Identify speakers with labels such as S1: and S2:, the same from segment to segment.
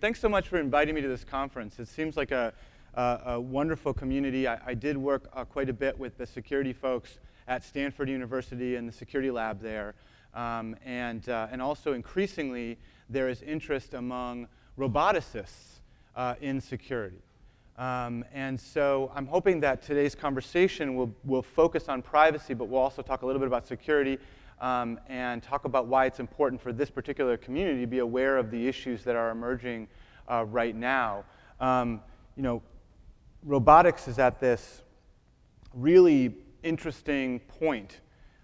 S1: thanks so much for inviting me to this conference. It seems like a wonderful community. I did work quite a bit with the security folks at Stanford University and the security lab there. And also increasingly, there is interest among roboticists in security. And so I'm hoping that today's conversation will focus on privacy, but we'll also talk a little bit about security and talk about why it's important for this particular community to be aware of the issues that are emerging right now. Robotics is at this really interesting point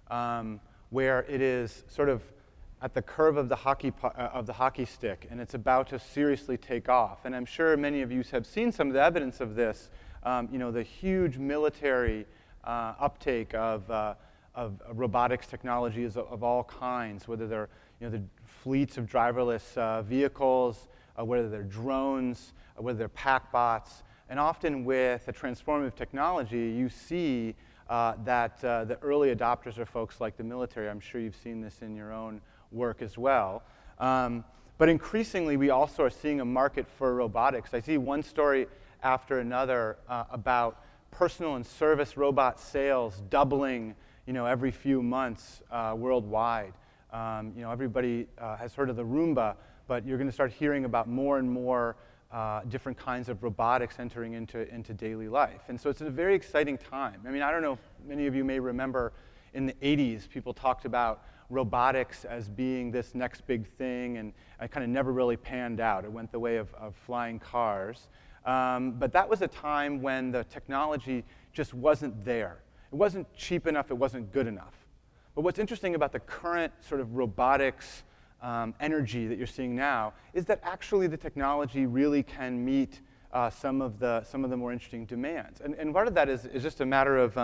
S1: where it is sort of at the curve of the hockey stick, and it's about to seriously take off. And I'm sure many of you have seen some of the evidence of this. The huge military uptake of robotics technologies of all kinds, whether they're the fleets of driverless vehicles, whether they're drones, whether they're packbots, and often with a transformative technology, you see that the early adopters are folks like the military. I'm sure you've seen this in your own work as well. But increasingly, we also are seeing a market for robotics. I see one story after another about personal and service robot sales doubling, every few months worldwide. Everybody has heard of the Roomba, but you're going to start hearing about more and more different kinds of robotics entering into daily life. And so it's a very exciting time. I mean, I don't know if many of you may remember in the 80s, people talked about robotics as being this next big thing, and it kind of never really panned out. It went the way of flying cars. But that was a time when the technology just wasn't there. It wasn't cheap enough. It wasn't good enough. But what's interesting about the current sort of robotics energy that you're seeing now is that actually the technology really can meet some of the more interesting demands. And part of that is just a matter of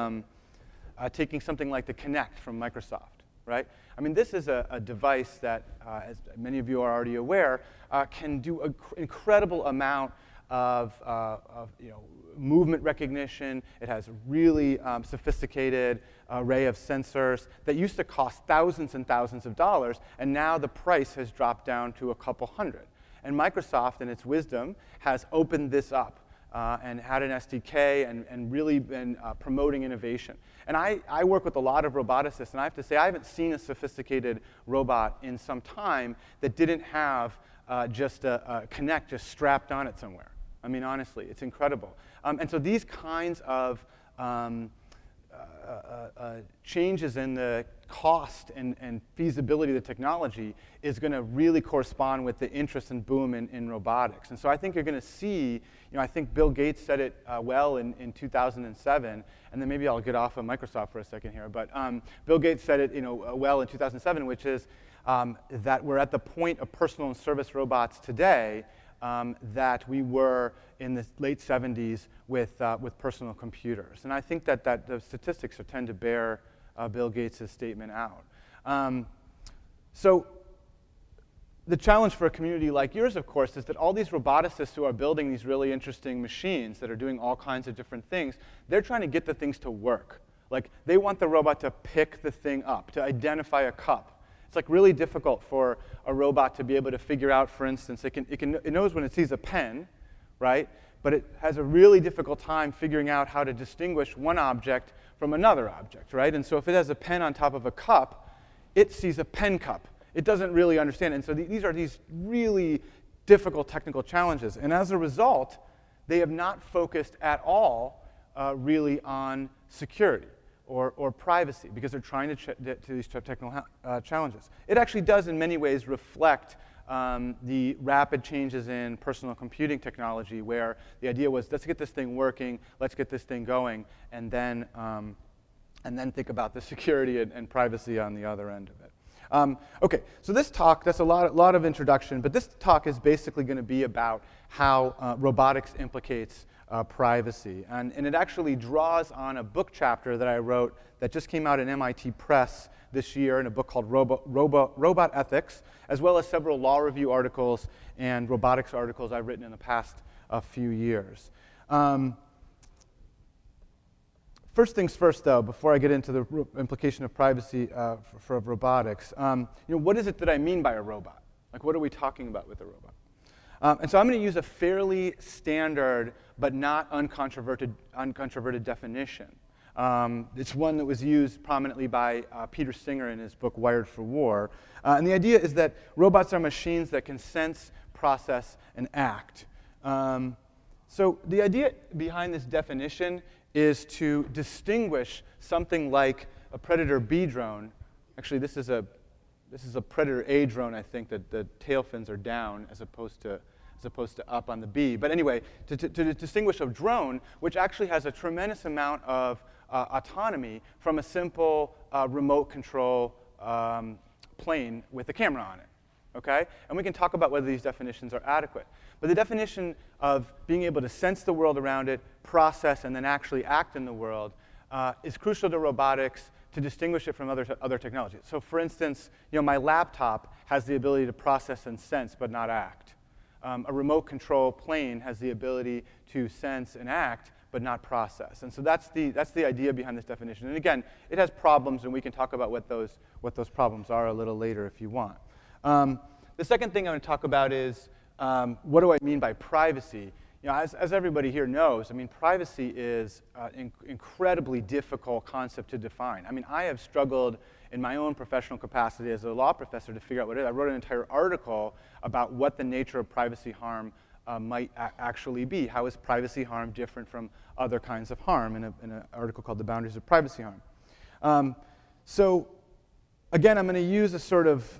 S1: taking something like the Kinect from Microsoft, right? I mean, this is a device that, as many of you are already aware, can do an incredible amount of movement recognition. It has a really sophisticated array of sensors that used to cost thousands and thousands of dollars, and now the price has dropped down to a couple hundred. And Microsoft, in its wisdom, has opened this up and had an SDK and really been promoting innovation. And I work with a lot of roboticists, and I have to say I haven't seen a sophisticated robot in some time that didn't have just a Kinect just strapped on it somewhere. I mean, honestly, it's incredible. And so these kinds of changes in the cost and feasibility of the technology is going to really correspond with the interest and boom in robotics. And so I think you're going to see, I think Bill Gates said it well in 2007, and then maybe I'll get off of Microsoft for a second here, but Bill Gates said it well in 2007, which is that we're at the point of personal and service robots today that we were in the late 70s with personal computers. And I think that the statistics tend to bear Bill Gates' statement out. So the challenge for a community like yours, of course, is that all these roboticists who are building these really interesting machines that are doing all kinds of different things, they're trying to get the things to work. Like, they want the robot to pick the thing up, to identify a cup. It's like really difficult for a robot to be able to figure out, for instance, it knows when it sees a pen, right? But it has a really difficult time figuring out how to distinguish one object from another object, right? And so if it has a pen on top of a cup, it sees a pen cup. It doesn't really understand. And so these are these really difficult technical challenges. And as a result, they have not focused at all really on security or privacy, because they're trying to these technical challenges. It actually does, in many ways, reflect the rapid changes in personal computing technology, where the idea was, let's get this thing working, let's get this thing going, and then think about the security and privacy on the other end of it. Okay, so this talk, that's a lot of introduction, but this talk is basically going to be about how robotics implicates privacy. And it actually draws on a book chapter that I wrote that just came out in MIT Press this year in a book called Robot Ethics, as well as several law review articles and robotics articles I've written in the past few years. First things first, though, before I get into the implication of privacy for robotics, what is it that I mean by a robot? Like, what are we talking about with a robot? And so I'm going to use a fairly standard but not uncontroverted definition. It's one that was used prominently by Peter Singer in his book Wired for War. And the idea is that robots are machines that can sense, process, and act. So the idea behind this definition is to distinguish something like a Predator B drone. Actually, this is a Predator A drone, I think, that the tail fins are down as opposed to up on the B. But anyway, to distinguish a drone, which actually has a tremendous amount of autonomy from a simple remote control plane with a camera on it. Okay? And we can talk about whether these definitions are adequate. But the definition of being able to sense the world around it, process, and then actually act in the world is crucial to robotics to distinguish it from other technologies. So for instance, my laptop has the ability to process and sense but not act. A remote control plane has the ability to sense and act but not process. And so that's the idea behind this definition. And again, it has problems, and we can talk about what those problems are a little later if you want. The second thing I'm going to talk about is what do I mean by privacy? As everybody here knows, privacy is an incredibly difficult concept to define. I have struggled in my own professional capacity as a law professor to figure out what it is. I wrote an entire article about what the nature of privacy harm might actually be. How is privacy harm different from other kinds of harm in an article called The Boundaries of Privacy Harm. So again, I'm going to use a sort of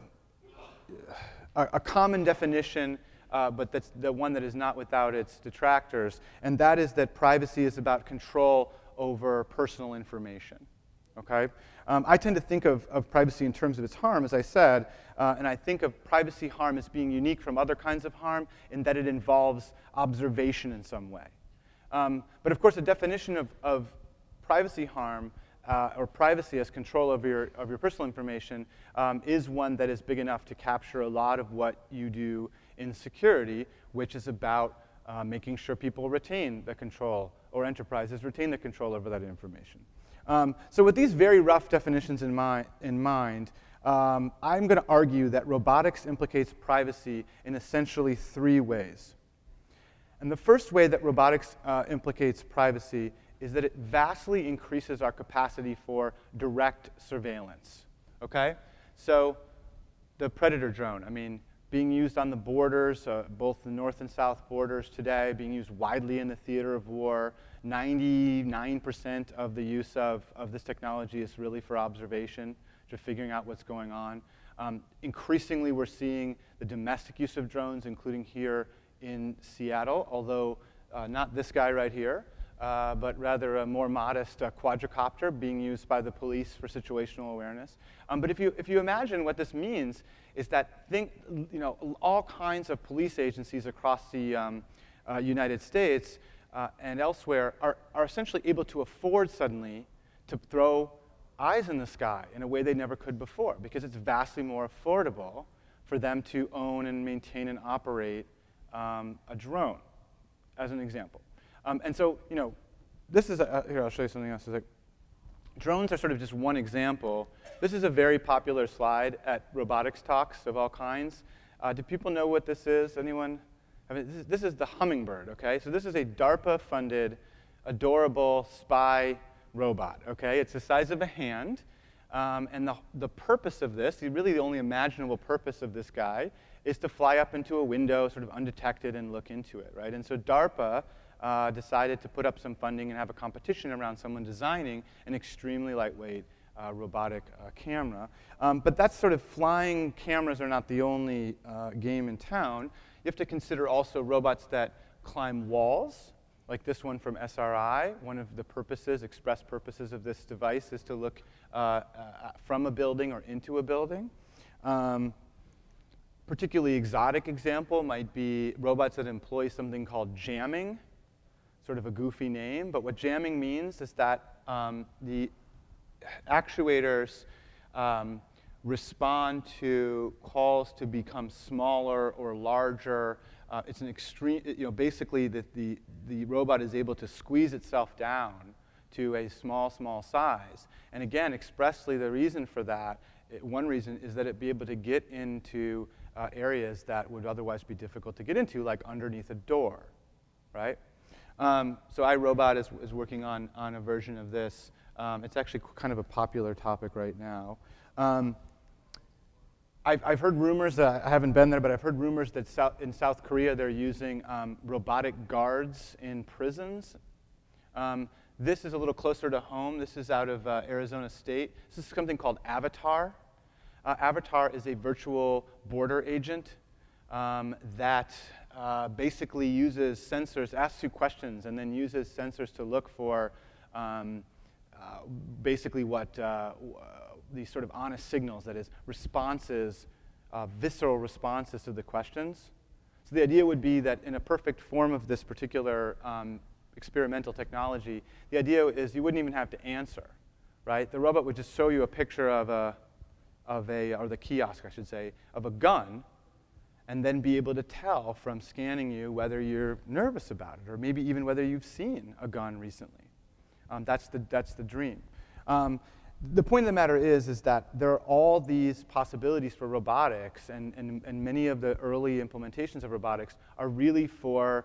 S1: a common definition, but that's the one that is not without its detractors, and that is that privacy is about control over personal information. Okay? I tend to think of privacy in terms of its harm, as I said, and I think of privacy harm as being unique from other kinds of harm in that it involves observation in some way. But of course, a definition of privacy harm or privacy as control of your personal information is one that is big enough to capture a lot of what you do in security, which is about making sure people retain the control, or enterprises retain the control over that information. So with these very rough definitions in mind, I'm going to argue that robotics implicates privacy in essentially three ways. And the first way that robotics implicates privacy is that it vastly increases our capacity for direct surveillance. Okay? So the Predator drone, being used on the borders, both the north and south borders today, being used widely in the theater of war. 99% of the use of this technology is really for observation, just figuring out what's going on. Increasingly, we're seeing the domestic use of drones, including here in Seattle, although not this guy right here, but rather a more modest quadricopter being used by the police for situational awareness. But if you imagine what this means, is that all kinds of police agencies across the United States and elsewhere are essentially able to afford suddenly to throw eyes in the sky in a way they never could before, because it's vastly more affordable for them to own and maintain and operate a drone, as an example. And so, this is here, I'll show you something else. It's like, drones are sort of just one example. This is a very popular slide at robotics talks of all kinds. Do people know what this is? Anyone? This is the Hummingbird, okay? So this is a DARPA-funded, adorable spy robot, okay? It's the size of a hand. And the purpose of this, really the only imaginable purpose of this guy, is to fly up into a window sort of undetected and look into it, right? And so DARPA decided to put up some funding and have a competition around someone designing an extremely lightweight robotic camera. But that's sort of flying cameras are not the only game in town. You have to consider also robots that climb walls, like this one from SRI. One of the purposes, express purposes of this device is to look from a building or into a building. Particularly exotic example might be robots that employ something called jamming, sort of a goofy name. But what jamming means is that the actuators respond to calls to become smaller or larger. It's an extreme, basically the robot is able to squeeze itself down to a small size. And again, expressly, the reason for that, one reason is that it be able to get into areas that would otherwise be difficult to get into, like underneath a door, right? So iRobot is working on a version of this. It's actually kind of a popular topic right now. I've heard rumors, I haven't been there, but I've heard rumors that in South Korea they're using robotic guards in prisons. This is a little closer to home. This is out of Arizona State. This is something called Avatar. Avatar is a virtual border agent that basically uses sensors, asks you questions, and then uses sensors to look for basically what these sort of honest signals, that is, responses, visceral responses to the questions. So the idea would be that in a perfect form of this particular experimental technology, the idea is you wouldn't even have to answer, right? The robot would just show you a picture of or the kiosk, I should say, of a gun, and then be able to tell from scanning you whether you're nervous about it, or maybe even whether you've seen a gun recently. That's the dream. The point of the matter is that there are all these possibilities for robotics, and many of the early implementations of robotics are really for,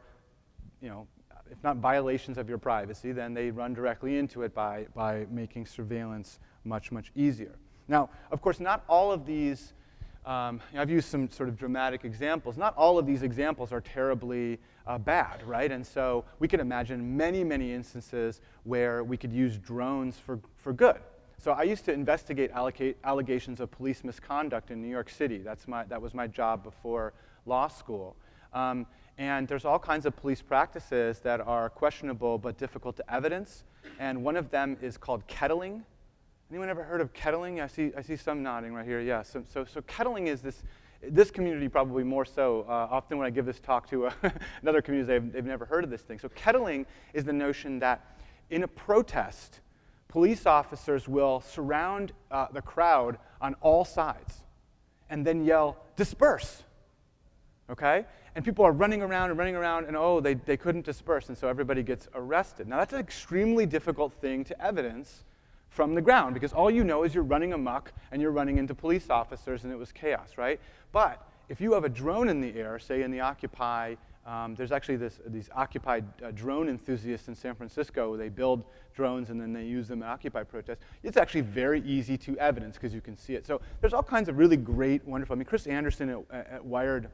S1: if not violations of your privacy, then they run directly into it by making surveillance much, much easier. Now, of course, not all of these, I've used some sort of dramatic examples, not all of these examples are terribly bad, right? And so we could imagine many, many instances where we could use drones for good. So I used to investigate allegations of police misconduct in New York City. That was my job before law school. And there's all kinds of police practices that are questionable but difficult to evidence. And one of them is called kettling. Anyone ever heard of kettling? I see some nodding right here. Yeah. So kettling is this community probably more so. Often when I give this talk to another community, they've never heard of this thing. So kettling is the notion that in a protest, police officers will surround the crowd on all sides and then yell, "Disperse!" Okay? And people are running around, and they couldn't disperse, and so everybody gets arrested. Now, that's an extremely difficult thing to evidence from the ground, because all you know is you're running amok and you're running into police officers, and it was chaos, right? But if you have a drone in the air, say in the Occupy, there's actually these Occupy drone enthusiasts in San Francisco. They build drones and then they use them in Occupy protests. It's actually very easy to evidence because you can see it. So there's all kinds of really great, wonderful. I mean, Chris Anderson at Wired,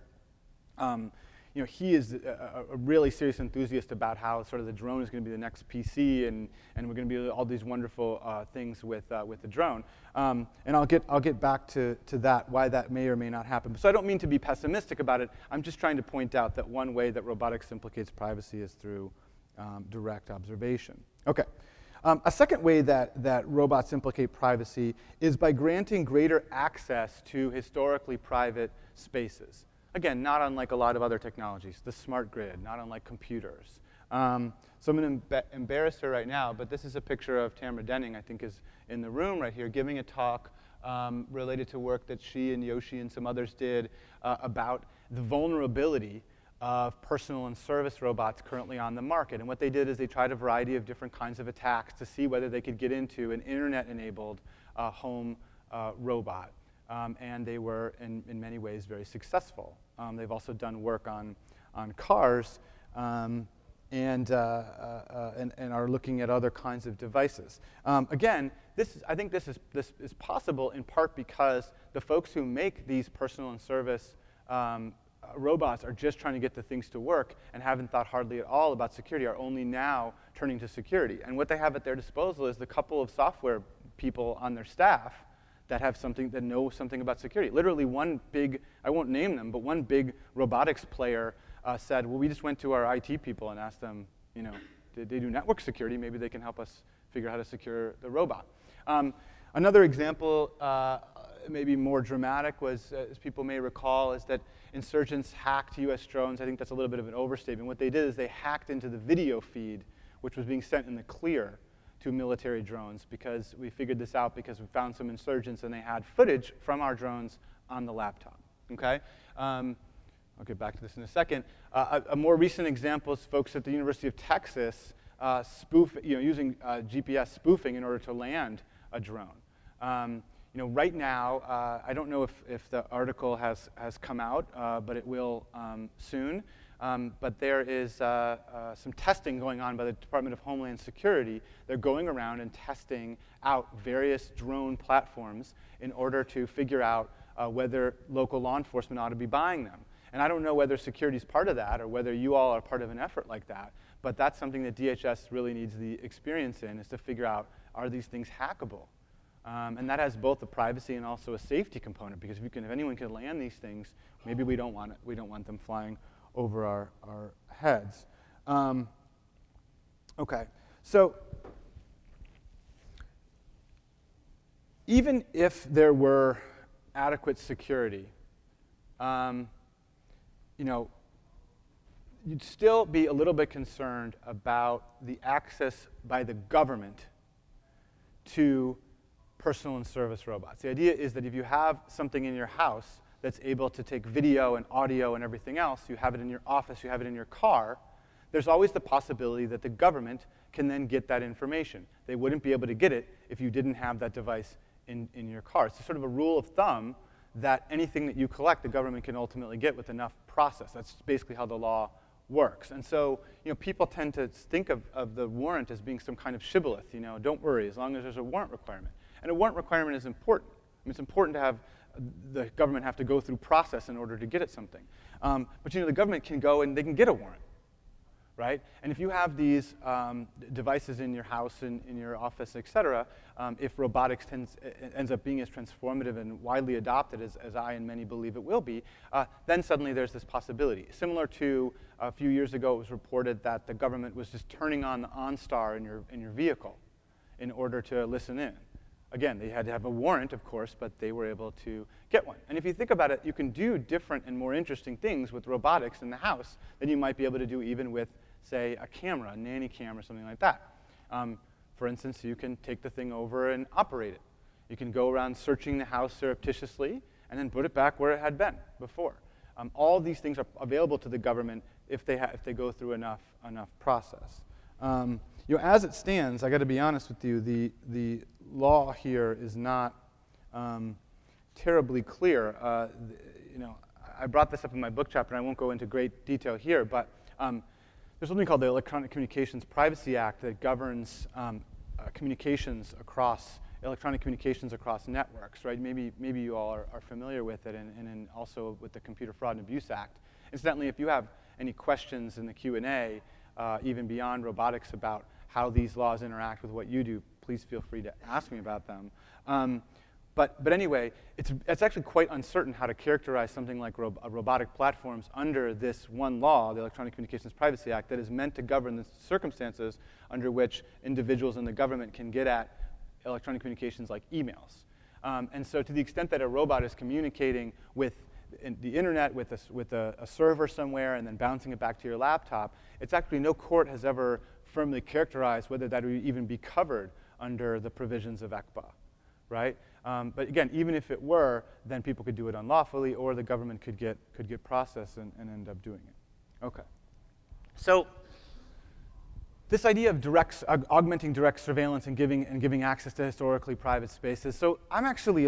S1: he is a really serious enthusiast about how sort of the drone is going to be the next PC, and we're going to be all these wonderful things with the drone. And I'll get back to that, why that may or may not happen. So I don't mean to be pessimistic about it. I'm just trying to point out that one way that robotics implicates privacy is through direct observation. Okay. A second way that robots implicate privacy is by granting greater access to historically private spaces. Again, not unlike a lot of other technologies, the smart grid, not unlike computers. So I'm going to embarrass her right now, but this is a picture of Tamara Denning, I think is in the room right here, giving a talk related to work that she and Yoshi and some others did about the vulnerability of personal and service robots currently on the market. And what they did is they tried a variety of different kinds of attacks to see whether they could get into an internet-enabled home robot. And they were, in many ways, very successful. They've also done work on cars and are looking at other kinds of devices. Again, I think this is possible in part because the folks who make these personal and service robots are just trying to get the things to work and haven't thought hardly at all about security, are only now turning to security. And what they have at their disposal is the couple of software people on their staff that know something about security. Literally one big, I won't name them, but one big robotics player said, well, we just went to our IT people and asked them, did they do network security? Maybe they can help us figure out how to secure the robot. Another example, maybe more dramatic, was, as people may recall, is that insurgents hacked US drones. I think that's a little bit of an overstatement. What they did is they hacked into the video feed, which was being sent in the clear to military drones, because we figured this out because we found some insurgents and they had footage from our drones on the laptop. Okay? I'll get back to this in a second. A more recent example is folks at the University of Texas using GPS spoofing in order to land a drone. Right now, I don't know if the article has come out, but it will soon. But there is some testing going on by the Department of Homeland Security. They're going around and testing out various drone platforms in order to figure out whether local law enforcement ought to be buying them. And I don't know whether security is part of that or whether you all are part of an effort like that, but that's something that DHS really needs the experience in, is to figure out, are these things hackable? And that has both a privacy and also a safety component, because if anyone can land these things, maybe we don't want them flying over our heads. Okay, so even if there were adequate security, you'd still be a little bit concerned about the access by the government to personal and service robots. The idea is that if you have something in your house that's able to take video and audio and everything else, you have it in your office, you have it in your car, there's always the possibility that the government can then get that information. They wouldn't be able to get it if you didn't have that device in your car. It's sort of a rule of thumb that anything that you collect, the government can ultimately get with enough process. That's basically how the law works. And so, people tend to think of the warrant as being some kind of shibboleth. Don't worry, as long as there's a warrant requirement. And a warrant requirement is important. It's important to have the government have to go through process in order to get at something. But the government can go and they can get a warrant, right? And if you have these devices in your house, in your office, et cetera, if robotics ends up being as transformative and widely adopted as I and many believe it will be, then suddenly there's this possibility. Similar to a few years ago, it was reported that the government was just turning on the OnStar in your vehicle in order to listen in. Again, they had to have a warrant, of course, but they were able to get one. And if you think about it, you can do different and more interesting things with robotics in the house than you might be able to do even with, say, a camera, a nanny cam or something like that. For instance, you can take the thing over and operate it. You can go around searching the house surreptitiously and then put it back where it had been before. All these things are available to the government if they go through enough process. As it stands, I got to be honest with you, the law here is not terribly clear. I brought this up in my book chapter, and I won't go into great detail here, but there's something called the Electronic Communications Privacy Act that governs electronic communications across networks, right? Maybe you all are familiar with it, and also with the Computer Fraud and Abuse Act. Incidentally, if you have any questions in the Q&A, even beyond robotics, about how these laws interact with what you do, please feel free to ask me about them. But anyway, it's actually quite uncertain how to characterize something like robotic platforms under this one law, the Electronic Communications Privacy Act, that is meant to govern the circumstances under which individuals in the government can get at electronic communications like emails. And so to the extent that a robot is communicating with the internet, with a server somewhere, and then bouncing it back to your laptop, it's actually no court has ever firmly characterized whether that would even be covered under the provisions of ECPA, right? But again, even if it were, then people could do it unlawfully, or the government could get process and end up doing it. Okay. So this idea of augmenting direct surveillance and giving access to historically private spaces. So I'm actually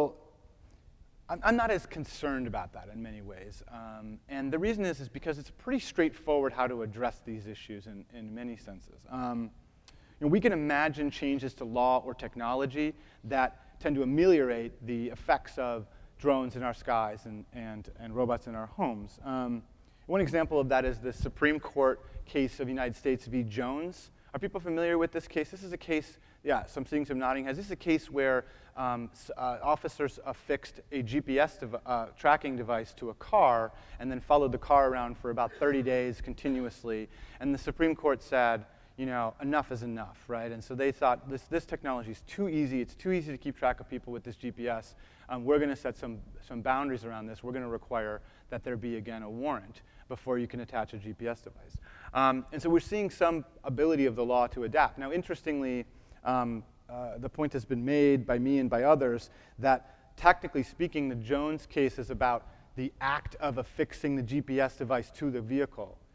S1: I'm not as concerned about that in many ways. And the reason is because it's pretty straightforward how to address these issues in many senses. We can imagine changes to law or technology that tend to ameliorate the effects of drones in our skies and robots in our homes. One example of that is the Supreme Court case of United States v. Jones. Are people familiar with this case? This is a case, yeah, some seeing some nodding heads. This is a case where officers affixed a GPS tracking device to a car and then followed the car around for about 30 days continuously. And the Supreme Court said, enough is enough, right? And so they thought, this technology is too easy. It's too easy to keep track of people with this GPS. We're going to set some boundaries around this. We're going to require that there be, again, a warrant before you can attach a GPS device. And so we're seeing some ability of the law to adapt. Now, interestingly, the point has been made by me and by others that, technically speaking, the Jones case is about the act of affixing the GPS device to the vehicle.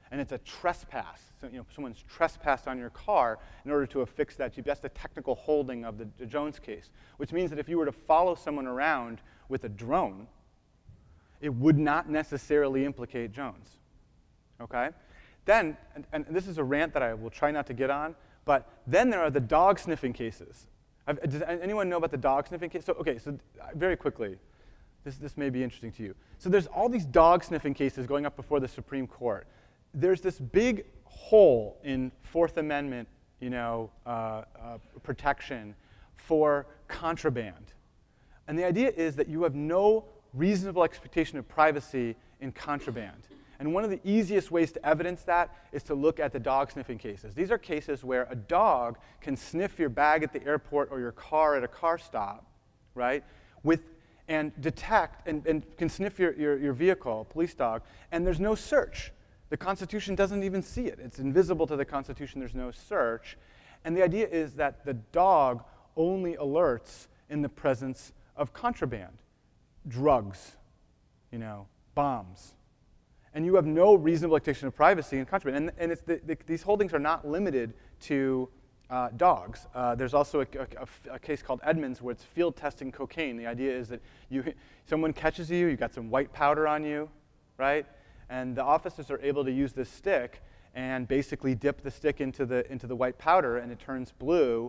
S1: and it's a trespass. So, someone's trespassed on your car in order to affix that GPS. That's the technical holding of the Jones case, which means that if you were to follow someone around with a drone, it would not necessarily implicate Jones. Okay? Then, and this is a rant that I will try not to get on, but then there are the dog sniffing cases. Does anyone know about the dog sniffing case? So very quickly, this may be interesting to you. So there's all these dog sniffing cases going up before the Supreme Court. There's this big hole in Fourth Amendment, protection for contraband. And the idea is that you have no reasonable expectation of privacy in contraband. And one of the easiest ways to evidence that is to look at the dog sniffing cases. These are cases where a dog can sniff your bag at the airport or your car at a car stop, right, and detect and can sniff your vehicle, a police dog, and there's no search. The Constitution doesn't even see it. It's invisible to the Constitution. There's no search. And the idea is that the dog only alerts in the presence of contraband, drugs, bombs. And you have no reasonable expectation of privacy in contraband. And these holdings are not limited to dogs. There's also a case called Edmonds where it's field testing cocaine. The idea is that someone catches you, you've got some white powder on you, right? And the officers are able to use this stick and basically dip the stick into the white powder, and it turns blue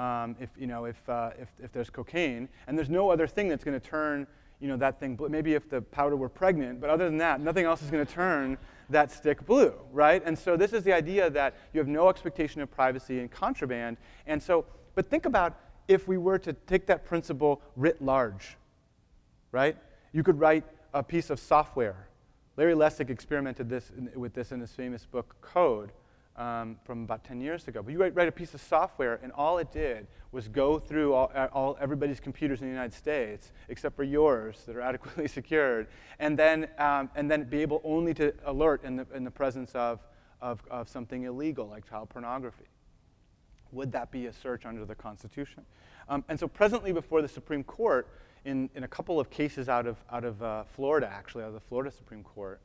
S1: if there's cocaine. And there's no other thing that's going to turn that thing blue. Maybe if the powder were pregnant, but other than that, nothing else is going to turn that stick blue, right? And so this is the idea that you have no expectation of privacy in contraband. And so, but think about if we were to take that principle writ large, right? You could write a piece of software. Larry Lessig experimented with this in his famous book, Code, from about 10 years ago. But you write a piece of software, and all it did was go through everybody's computers in the United States, except for yours that are adequately secured, and then be able only to alert in the presence of something illegal like child pornography. Would that be a search under the Constitution? And so presently before the Supreme Court, in a couple of cases out of Florida, actually, out of the Florida Supreme Court,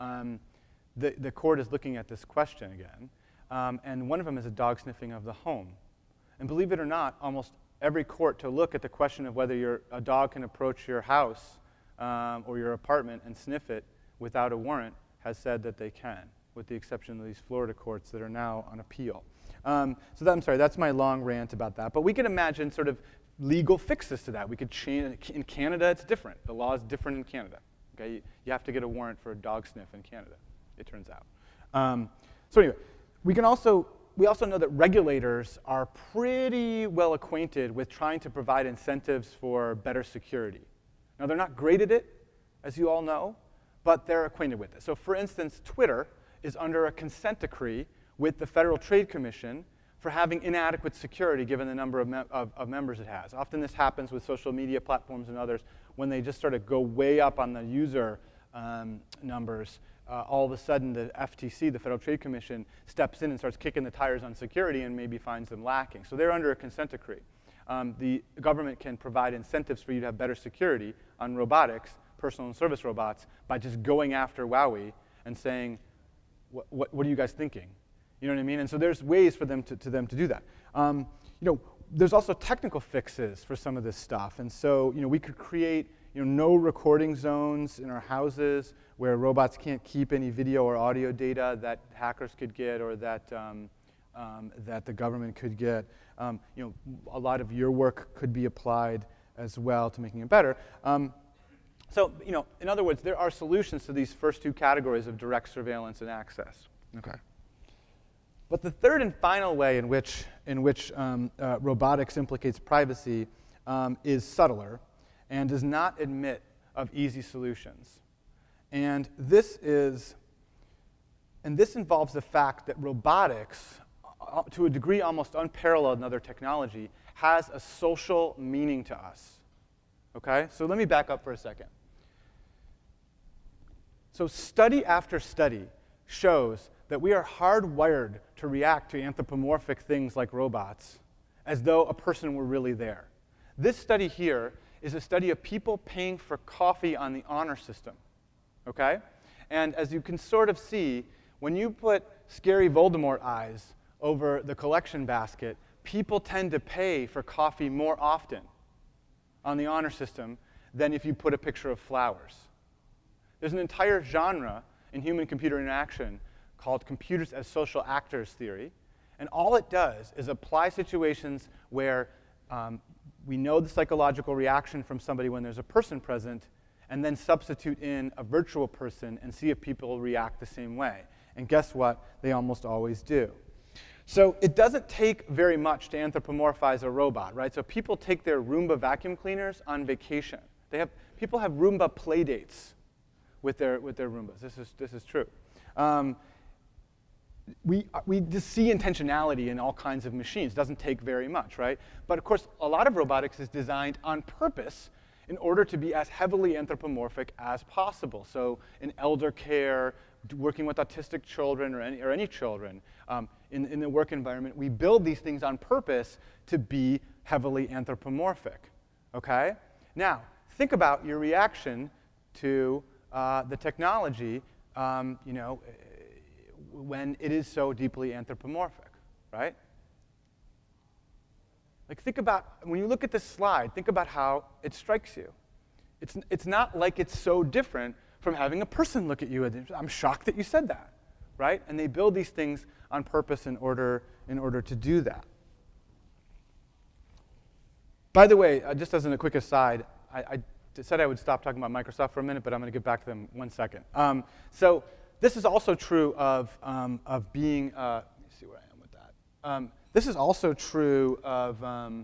S1: the court is looking at this question again. And one of them is a dog sniffing of the home. And believe it or not, almost every court to look at the question of whether a dog can approach your house or your apartment and sniff it without a warrant has said that they can, with the exception of these Florida courts that are now on appeal. I'm sorry, that's my long rant about that. But we can imagine sort of legal fixes to that. We could change. In Canada, it's different. The law is different in Canada. Okay, you have to get a warrant for a dog sniff in Canada, it turns out. So anyway, we also know that regulators are pretty well acquainted with trying to provide incentives for better security. Now, they're not great at it, as you all know, but they're acquainted with it. So for instance, Twitter is under a consent decree with the Federal Trade Commission for having inadequate security given the number of members it has. Often this happens with social media platforms and others when they just sort of go way up on the user numbers. All of a sudden the FTC, the Federal Trade Commission, steps in and starts kicking the tires on security and maybe finds them lacking. So they're under a consent decree. The government can provide incentives for you to have better security on robotics, personal and service robots, by just going after Huawei and saying, what are you guys thinking? You know what I mean? And so there's ways for them to do that. There's also technical fixes for some of this stuff. And so we could create no recording zones in our houses where robots can't keep any video or audio data that hackers could get or that the government could get. A lot of your work could be applied as well to making it better. So in other words, there are solutions to these first two categories of direct surveillance and access. Okay. But the third and final way in which robotics implicates privacy is subtler and does not admit of easy solutions. And this involves the fact that robotics, to a degree almost unparalleled in other technology, has a social meaning to us. Okay? So let me back up for a second. So study after study shows that we are hardwired to react to anthropomorphic things like robots as though a person were really there. This study here is a study of people paying for coffee on the honor system, okay? And as you can sort of see, when you put scary Voldemort eyes over the collection basket, people tend to pay for coffee more often on the honor system than if you put a picture of flowers. There's an entire genre in human-computer interaction called computers as social actors theory. And all it does is apply situations where we know the psychological reaction from somebody when there's a person present, and then substitute in a virtual person and see if people react the same way. And guess what? They almost always do. So it doesn't take very much to anthropomorphize a robot, right? So people take their Roomba vacuum cleaners on vacation. People have Roomba play dates with their Roombas. This is true. We just see intentionality in all kinds of machines. It doesn't take very much, right? But of course, a lot of robotics is designed on purpose in order to be as heavily anthropomorphic as possible. So in elder care, working with autistic children or any children, in the work environment, we build these things on purpose to be heavily anthropomorphic, okay? Now, think about your reaction to the technology, when it is so deeply anthropomorphic, right? Like, think about, when you look at this slide, think about how it strikes you. It's not like it's so different from having a person look at you. I'm shocked that you said that, right? And they build these things on purpose in order to do that. By the way, just as a quick aside, I said I would stop talking about Microsoft for a minute, but I'm going to get back to them 1 second. So this is also true of being, let me see where I am with that. This is also true of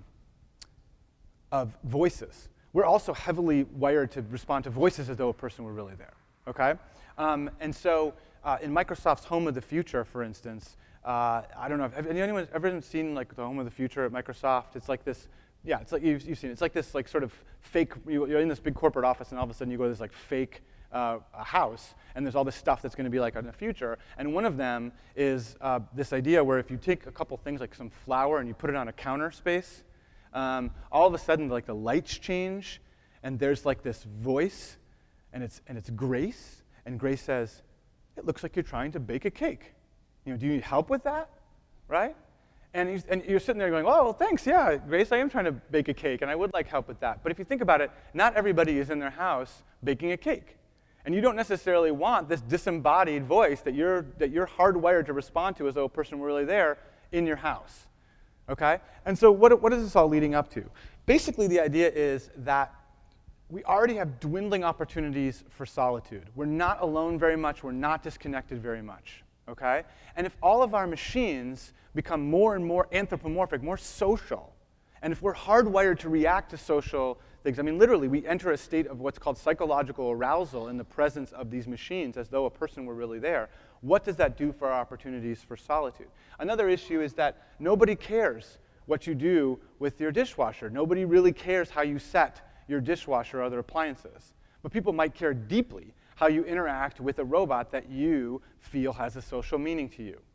S1: voices. We're also heavily wired to respond to voices as though a person were really there, okay? And so in Microsoft's Home of the Future, for instance, I don't know, have anyone ever seen like the Home of the Future at Microsoft? It's like this, yeah, it's like you've seen it. It's like this like sort of fake, you're in this big corporate office and all of a sudden you go to this like fake house, and there's all this stuff that's going to be like in the future. And one of them is this idea where if you take a couple things like some flour and you put it on a counter space, all of a sudden like the lights change, and there's like this voice, and it's Grace, and Grace says, "It looks like you're trying to bake a cake. Do you need help with that?" Right? And you're sitting there going, "Oh, well, thanks, yeah, Grace, I am trying to bake a cake, and I would like help with that." But if you think about it, not everybody is in their house baking a cake. And you don't necessarily want this disembodied voice that you're hardwired to respond to as though a person were really there in your house, okay? And so what is this all leading up to? Basically, the idea is that we already have dwindling opportunities for solitude. We're not alone very much. We're not disconnected very much, okay? And if all of our machines become more and more anthropomorphic, more social, and if we're hardwired to react to social things, I mean, literally, we enter a state of what's called psychological arousal in the presence of these machines as though a person were really there. What does that do for our opportunities for solitude? Another issue is that nobody cares what you do with your dishwasher. Nobody really cares how you set your dishwasher or other appliances. But people might care deeply how you interact with a robot that you feel has a social meaning to you.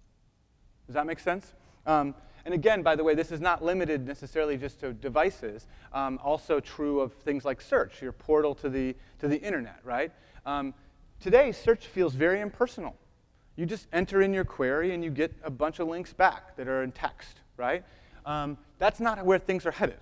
S1: Does that make sense? And again, by the way, this is not limited necessarily just to devices. Also true of things like search, your portal to the internet, right? Today, search feels very impersonal. You just enter in your query and you get a bunch of links back that are in text, right? That's not where things are headed.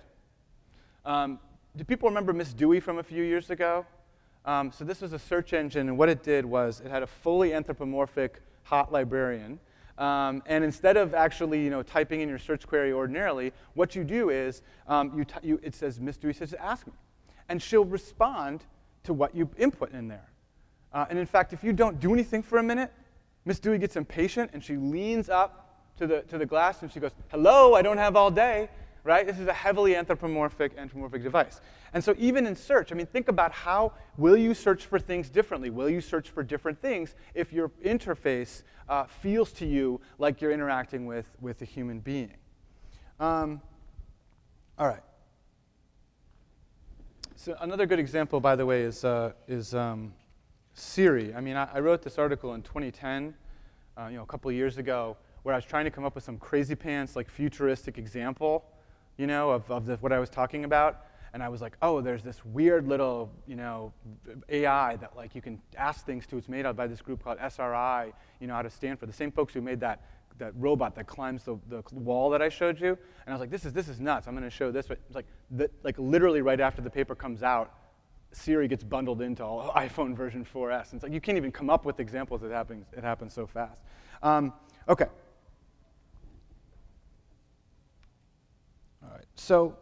S1: Do people remember Miss Dewey from a few years ago? So this was a search engine, and what it did was it had a fully anthropomorphic hot librarian. And instead of actually, typing in your search query ordinarily, what you do is it says, Miss Dewey says, ask me. And she'll respond to what you input in there. And in fact, if you don't do anything for a minute, Miss Dewey gets impatient, and she leans up to the glass, and she goes, "Hello, I don't have all day." Right? This is a heavily anthropomorphic device. And so even in search, I mean, think about how will you search for things differently? Will you search for different things if your interface feels to you like you're interacting with a human being? All right. So another good example, by the way, is Siri. I mean, I wrote this article in 2010, a couple of years ago, where I was trying to come up with some crazy pants, like futuristic example, of what I was talking about. and I was like, oh, there's this weird little, AI that like you can ask things to. It's made out by this group called SRI, out of Stanford. The same folks who made that robot that climbs the wall that I showed you. And I was like, this is nuts. I'm going to show this. It's like literally right after the paper comes out, Siri gets bundled into all iPhone version 4S. And it's like you can't even come up with examples. It happens so fast. Okay. All right. So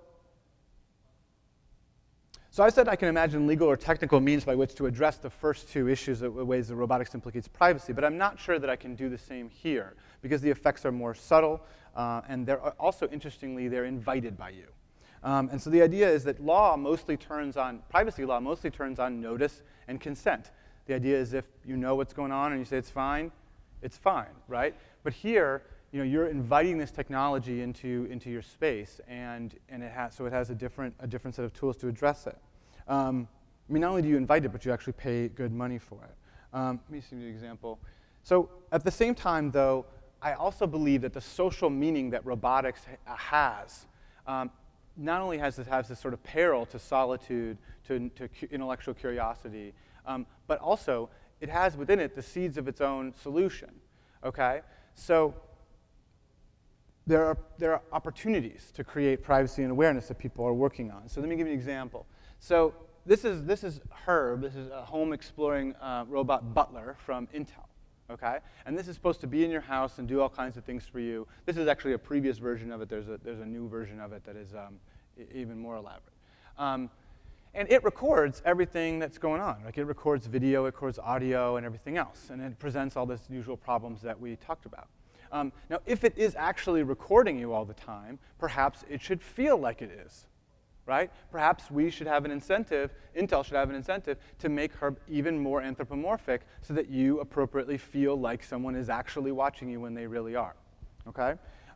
S1: I said I can imagine legal or technical means by which to address the first two issues of ways that robotics implicates privacy, but I'm not sure that I can do the same here because the effects are more subtle, and they're also, interestingly, they're invited by you. And so the idea is that privacy law mostly turns on notice and consent. The idea is if you know what's going on and you say it's fine, right? But here, you're inviting this technology into your space, and it has a different set of tools to address it. Not only do you invite it, but you actually pay good money for it. Let me see an example. So at the same time, though, I also believe that the social meaning that robotics has not only has this sort of peril to solitude, to intellectual curiosity, but also it has within it the seeds of its own solution. Okay, so there are opportunities to create privacy and awareness that people are working on. So let me give you an example. So this is Herb. This is a home exploring robot butler from Intel. Okay, and this is supposed to be in your house and do all kinds of things for you. This is actually a previous version of it. There's a new version of it that is even more elaborate. And it records everything that's going on. Like it records video, it records audio, and everything else. And it presents all these usual problems that we talked about. Now, if it is actually recording you all the time, perhaps it should feel like it is, right? Perhaps we should have an incentive, Intel should have an incentive, to make Herb even more anthropomorphic so that you appropriately feel like someone is actually watching you when they really are, okay?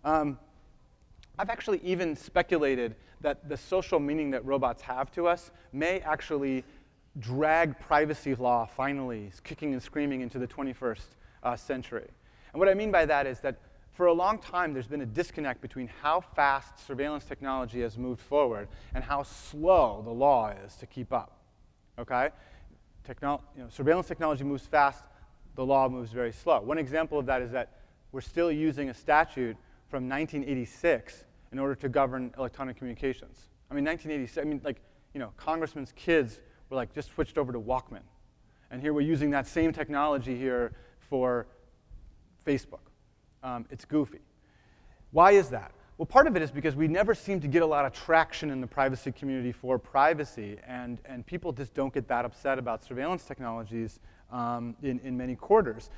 S1: I've actually even speculated that the social meaning that robots have to us may actually drag privacy law finally kicking and screaming into the 21st century. And what I mean by that is that for a long time, there's been a disconnect between how fast surveillance technology has moved forward and how slow the law is to keep up. Okay? Surveillance technology moves fast, the law moves very slow. One example of that is that we're still using a statute from 1986 in order to govern electronic communications. 1986, congressmen's kids were just switched over to Walkman. And here we're using that same technology here for Facebook. It's goofy. Why is that? Well, part of it is because we never seem to get a lot of traction in the privacy community for privacy, and people just don't get that upset about surveillance technologies in many quarters.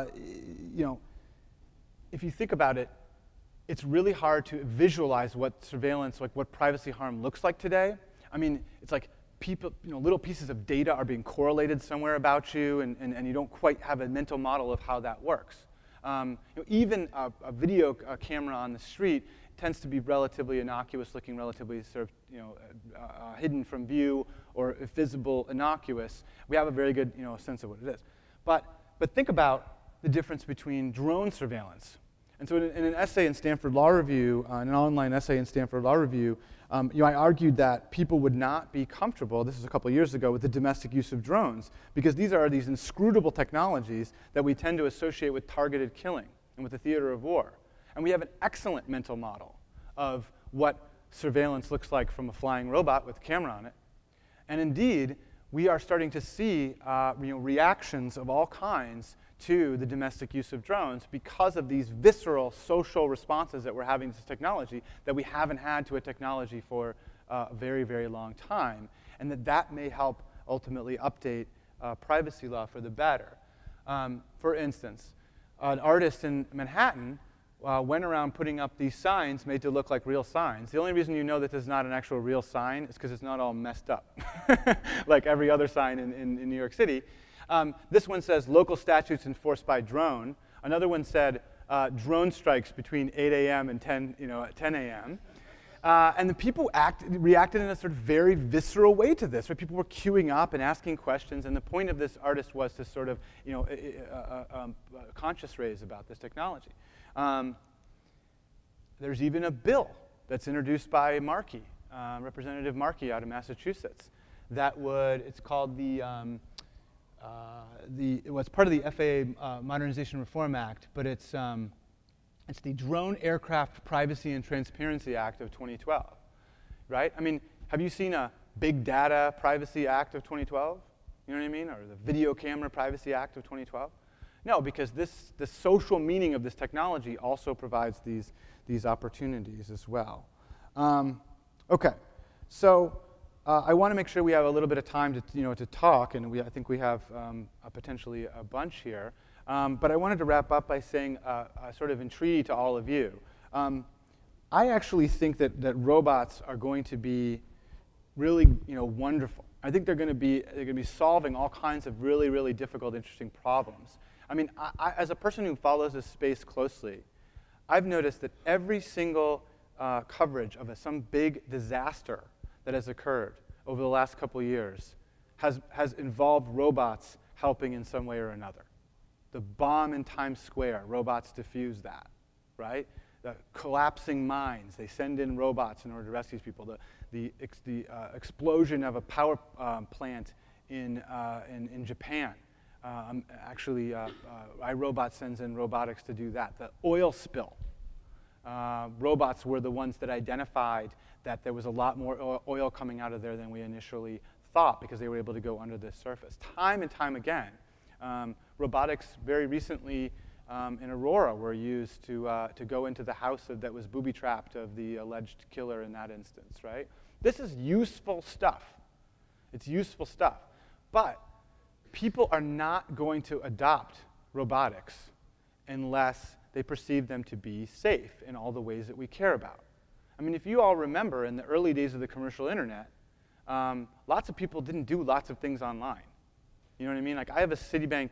S1: If you think about it, it's really hard to visualize what surveillance, what privacy harm looks like today. It's like people, little pieces of data are being correlated somewhere about you, and you don't quite have a mental model of how that works. Even a video camera on the street tends to be relatively innocuous, looking relatively sort of hidden from view or visible innocuous. We have a very good sense of what it is. But think about the difference between drone surveillance. And so in an essay in Stanford Law Review, an online essay in Stanford Law Review, I argued that people would not be comfortable, this was a couple of years ago, with the domestic use of drones, because these are these inscrutable technologies that we tend to associate with targeted killing and with the theater of war. And we have an excellent mental model of what surveillance looks like from a flying robot with a camera on it. And indeed, we are starting to see reactions of all kinds to the domestic use of drones because of these visceral social responses that we're having to this technology that we haven't had to a technology for a very, very long time, and that may help ultimately update privacy law for the better. For instance, an artist in Manhattan went around putting up these signs made to look like real signs. The only reason you know that this is not an actual real sign is because it's not all messed up, like every other sign in New York City. This one says, local statutes enforced by drone. Another one said, drone strikes between 8 a.m. and 10 a.m. And the people reacted in a sort of very visceral way to this. Right? People were queuing up and asking questions, and the point of this artist was to sort of conscious raise about this technology. There's even a bill that's introduced by Markey Representative Markey out of Massachusetts. It's called it's part of the FAA Modernization Reform Act, but it's the Drone Aircraft Privacy and Transparency Act of 2012, right? I mean, have you seen a Big Data Privacy Act of 2012? You know what I mean? Or the Video Camera Privacy Act of 2012? No, because the social meaning of this technology also provides these opportunities as well. Okay, so I want to make sure we have a little bit of time to talk, and I think we have potentially a bunch here. But I wanted to wrap up by saying a sort of entreaty to all of you. I actually think that robots are going to be really wonderful. I think they're going to be solving all kinds of really, really difficult, interesting problems. I mean, as a person who follows this space closely, I've noticed that every single coverage of some big disaster that has occurred over the last couple of years has involved robots helping in some way or another. The bomb in Times Square, robots defuse that, right? The collapsing mines, they send in robots in order to rescue people. The explosion of a power plant in Japan. iRobot sends in robotics to do that. The oil spill. Robots were the ones that identified that there was a lot more oil coming out of there than we initially thought because they were able to go under the surface. Time and time again, robotics very recently in Aurora were used to go into the house that was booby-trapped of the alleged killer in that instance, right? This is useful stuff. It's useful stuff. But people are not going to adopt robotics unless they perceive them to be safe in all the ways that we care about. I mean, if you all remember in the early days of the commercial internet, lots of people didn't do lots of things online. You know what I mean? Like I have a Citibank,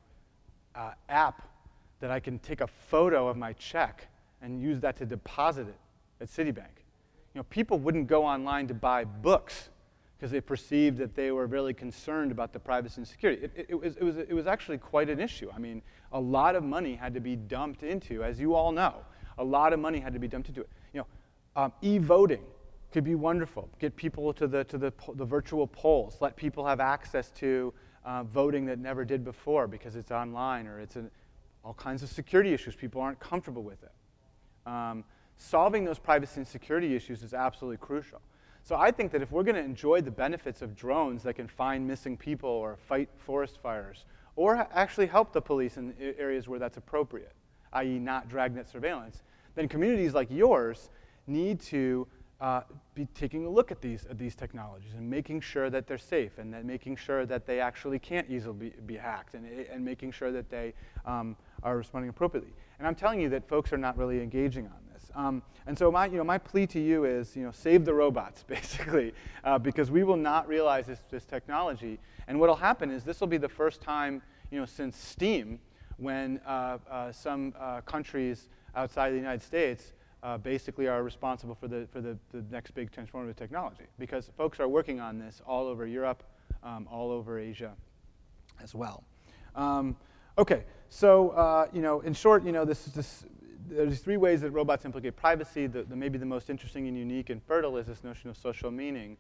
S1: app that I can take a photo of my check and use that to deposit it at Citibank. People wouldn't go online to buy books because they perceived that they were really concerned about the privacy and security. It was actually quite an issue. I mean, a lot of money had to be dumped into, as you all know, a lot of money had to be dumped into it. E-voting could be wonderful. Get people to the virtual polls. Let people have access to voting that never did before because it's online or it's all kinds of security issues. People aren't comfortable with it. Solving those privacy and security issues is absolutely crucial. So I think that if we're going to enjoy the benefits of drones that can find missing people or fight forest fires or actually help the police in areas where that's appropriate, i.e. not dragnet surveillance, then communities like yours need to be taking a look at these technologies and making sure that they're safe and that making sure that they actually can't easily be hacked and making sure that they are responding appropriately. And I'm telling you that folks are not really engaging on this. And so my plea to you is save the robots, basically, because we will not realize this technology. And what will happen is this will be the first time since Steam when some countries outside the United States basically are responsible for the next big transformative technology, because folks are working on this all over Europe, all over as well. Okay, so in short, there's three ways that robots implicate privacy. Maybe the most interesting and unique and fertile is this notion of social meaning.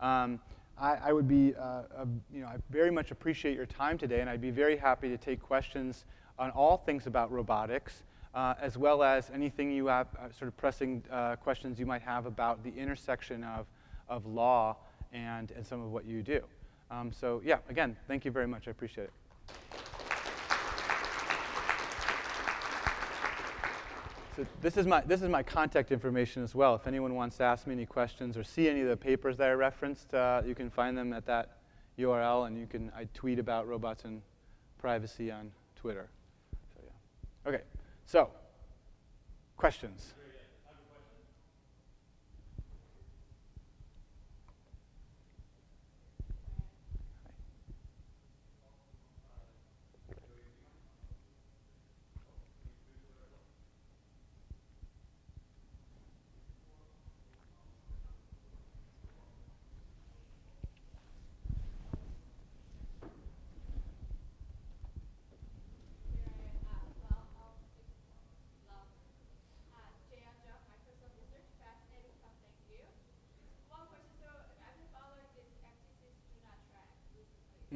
S1: I would be, I very much appreciate your time today, and I'd be very happy to take questions on all things about robotics, as well as anything you have, sort of pressing questions you might have about the intersection of law and some of what you do. So yeah, again, thank you very much. I appreciate it. So this is my contact information as well. If anyone wants to ask me any questions or see any of the papers that I referenced, you can find them at that URL, and I tweet about robots and privacy on Twitter. So yeah. Okay. So, questions?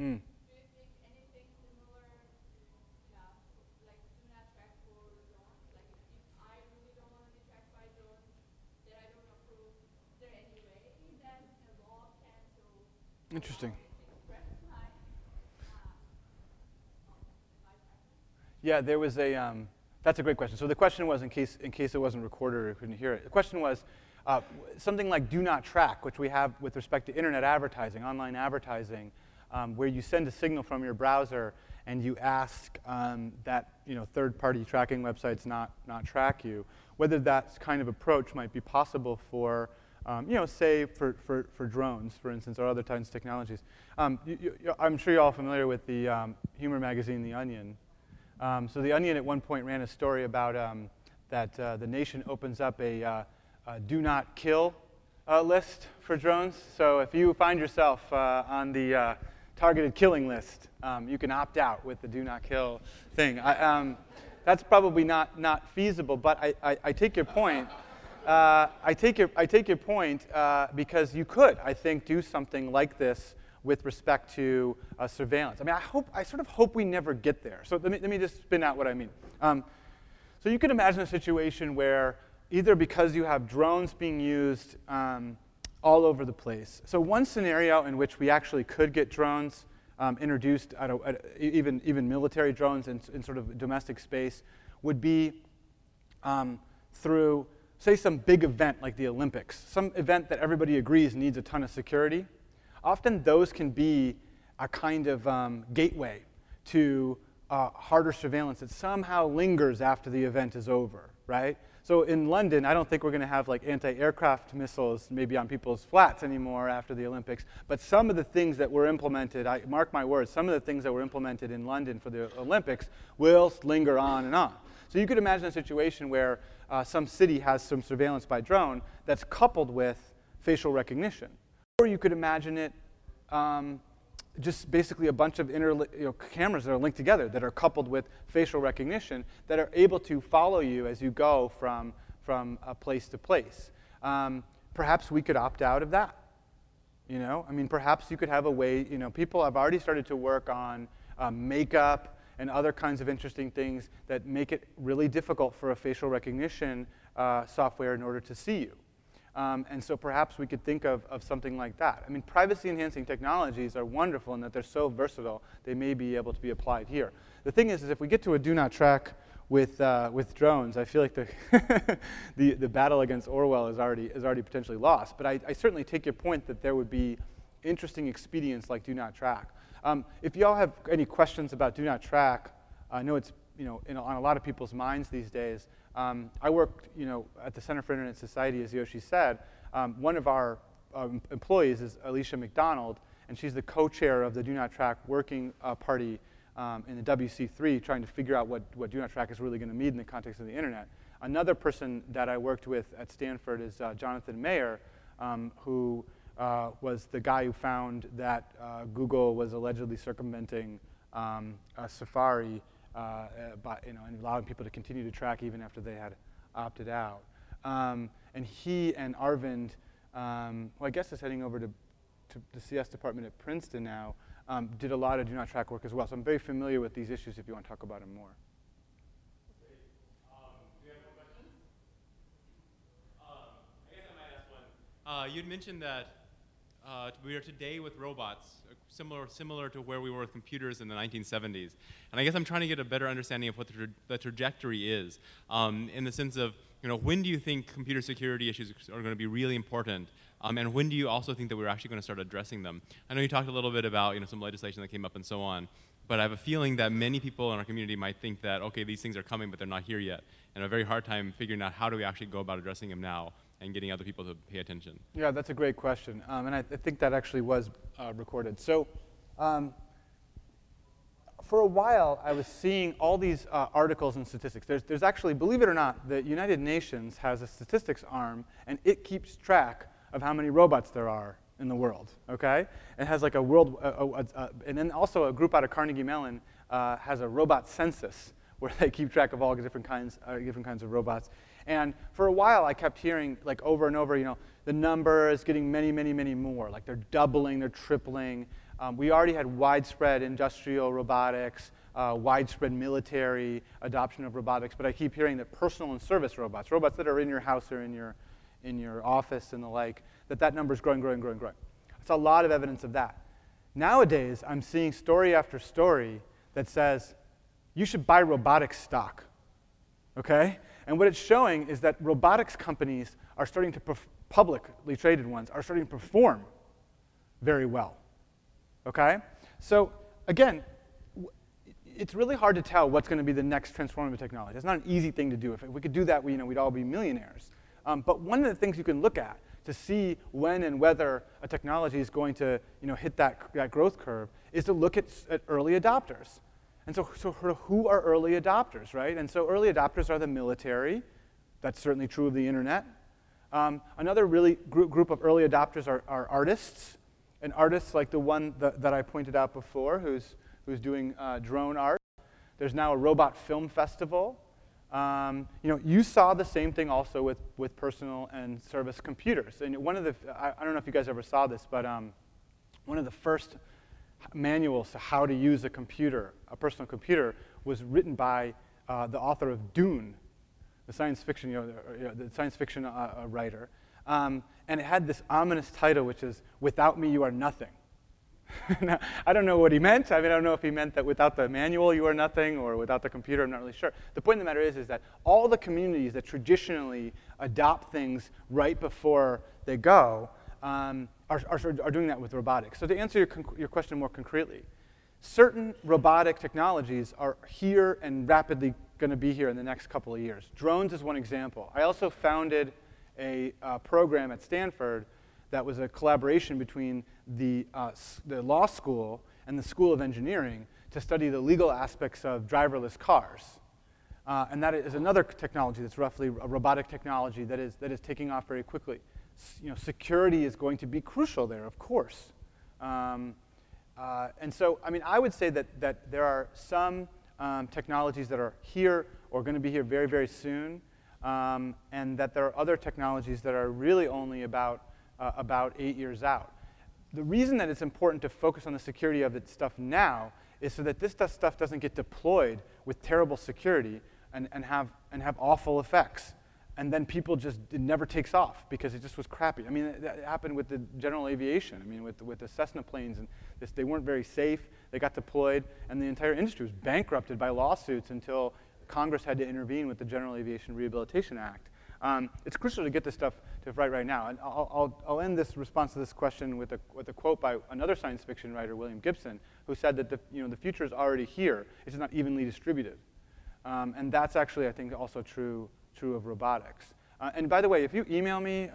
S1: Mm.
S2: Do you think anything similar, like do not track for drones? Like if I really don't want to be tracked by drones that I don't approve, is there any way that a law can
S1: Interesting.
S2: express my
S1: Yeah, there was a. That's a great question. So the question was, in case it wasn't recorded or you couldn't hear it, the question was something like do not track, which we have with respect to internet advertising, online advertising, where you send a signal from your browser and you ask that third-party tracking websites not track you. Whether that kind of approach might be possible for say for drones, for instance, or other kinds of technologies. I'm sure you're all familiar with the humor magazine, The Onion. So The Onion at one point ran a story about that the nation opens up a do not kill list for drones. So if you find yourself on the targeted killing list, you can opt out with the do not kill thing. That's probably not feasible, but I take your point. I take your point because you could, I think, do something like this with respect to surveillance. I mean, I sort of hope we never get there. So let me just spin out what I mean. So you could imagine a situation where either because you have drones being used all over the place. So one scenario in which we actually could get drones introduced, even military drones in sort of domestic space, would be through, say, some big event like the Olympics, some event that everybody agrees needs a ton of security. Often those can be a kind of gateway to harder surveillance that somehow lingers after the event is over, right? So in London, I don't think we're going to have like anti-aircraft missiles maybe on people's flats anymore after the Olympics, but some of the things that were implemented, I mark my words, some of the things that were implemented in London for the Olympics will linger on and on. So you could imagine a situation where some city has some surveillance by drone that's coupled with facial recognition. Or you could imagine it just basically a bunch of cameras that are linked together that are coupled with facial recognition that are able to follow you as you go from place to place. Perhaps we could opt out of that. I mean, perhaps you could have a way. People have already started to work on makeup and other kinds of interesting things that make it really difficult for a facial recognition software in order to see you. And so perhaps we could think of something like that. I mean, privacy-enhancing technologies are wonderful in that they're so versatile, they may be able to be applied here. The thing is if we get to a do not track with drones, I feel like the battle against Orwell is already potentially lost. But I certainly take your point that there would be interesting expedients like do not track. If y'all have any questions about do not track, I know it's on a lot of people's minds these days. I worked, at the Center for Internet Society, as Yoshi said. One of our employees is Alicia McDonald, and she's the co-chair of the Do Not Track Working Party in the WC3, trying to figure out what Do Not Track is really going to mean in the context of the internet. Another person that I worked with at Stanford is Jonathan Mayer, who was the guy who found that Google was allegedly circumventing Safari and allowing people to continue to track even after they had opted out. And he and Arvind, who I guess is heading over to the CS department at Princeton now, did a lot of do not track work as well. So I'm very familiar with these issues if you want to talk about them more.
S3: Great. Do you have more questions? I guess I might ask one. You'd mentioned that we are today with robots, similar to where we were with computers in the 1970s. And I guess I'm trying to get a better understanding of what the trajectory is, in the sense of, when do you think computer security issues are going to be really important? And when do you also think that we're actually going to start addressing them? I know you talked a little bit about some legislation that came up and so on, but I have a feeling that many people in our community might think that, okay, these things are coming, but they're not here yet, and a very hard time figuring out how do we actually go about addressing them now and getting other people to pay attention.
S1: Yeah, that's a great question, and I think that actually was recorded. So for a while, I was seeing all these articles and statistics. There's actually, believe it or not, the United Nations has a statistics arm, and it keeps track of how many robots there are in the world, okay? It has like a world, and then also a group out of Carnegie Mellon has a robot census where they keep track of all different kinds of robots. And for a while, I kept hearing, like over and over, the number is getting many, many, many more. Like they're doubling, they're tripling. We already had widespread industrial robotics, widespread military adoption of robotics, but I keep hearing that personal and service robots, robots that are in your house or in your office and the like, that number is growing, growing, growing, growing. It's a lot of evidence of that. Nowadays, I'm seeing story after story that says, you should buy robotics stock, okay? And what it's showing is that robotics companies are starting to, publicly traded ones, are starting to perform very well, okay? So again, it's really hard to tell what's going to be the next transformative technology. It's not an easy thing to do. If we could do that, we'd all be millionaires. But one of the things you can look at to see when and whether a technology is going to hit that growth curve is to look at early adopters. And so who are early adopters, right? And so early adopters are the military. That's certainly true of the internet. Another really group of early adopters are artists. And artists like the one that I pointed out before, who's doing drone art. There's now a robot film festival. You saw the same thing also with personal and service computers. And one of the, I don't know if you guys ever saw this, but one of the first manuals to how to use a computer, a personal computer, was written by the author of Dune, the science fiction, writer. And it had this ominous title, which is "Without me, you are nothing." Now, I don't know what he meant. I don't know if he meant that without the manual you are nothing, or without the computer. I'm not really sure. The point of the matter is that all the communities that traditionally adopt things right before they go are doing that with robotics. So to answer your question more concretely, certain robotic technologies are here and rapidly going to be here in the next couple of years. Drones is one example. I also founded a program at Stanford that was a collaboration between the law school and the School of Engineering to study the legal aspects of driverless cars. And that is another technology that's roughly a robotic technology that is taking off very quickly. Security is going to be crucial there, of course. And so, I would say that there are some technologies that are here or going to be here very, very soon, and that there are other technologies that are really only about 8 years out. The reason that it's important to focus on the security of its stuff now is so that this stuff doesn't get deployed with terrible security and have awful effects. And then it never takes off because it just was crappy. That happened with the general aviation. With the Cessna planes, and they weren't very safe. They got deployed, and the entire industry was bankrupted by lawsuits until Congress had to intervene with the General Aviation Rehabilitation Act. It's crucial to get this stuff right now. And I'll end this response to this question with a quote by another science fiction writer, William Gibson, who said that the future is already here. It's just not evenly distributed. And that's actually, I think, also true of robotics. And by the way, if you email me,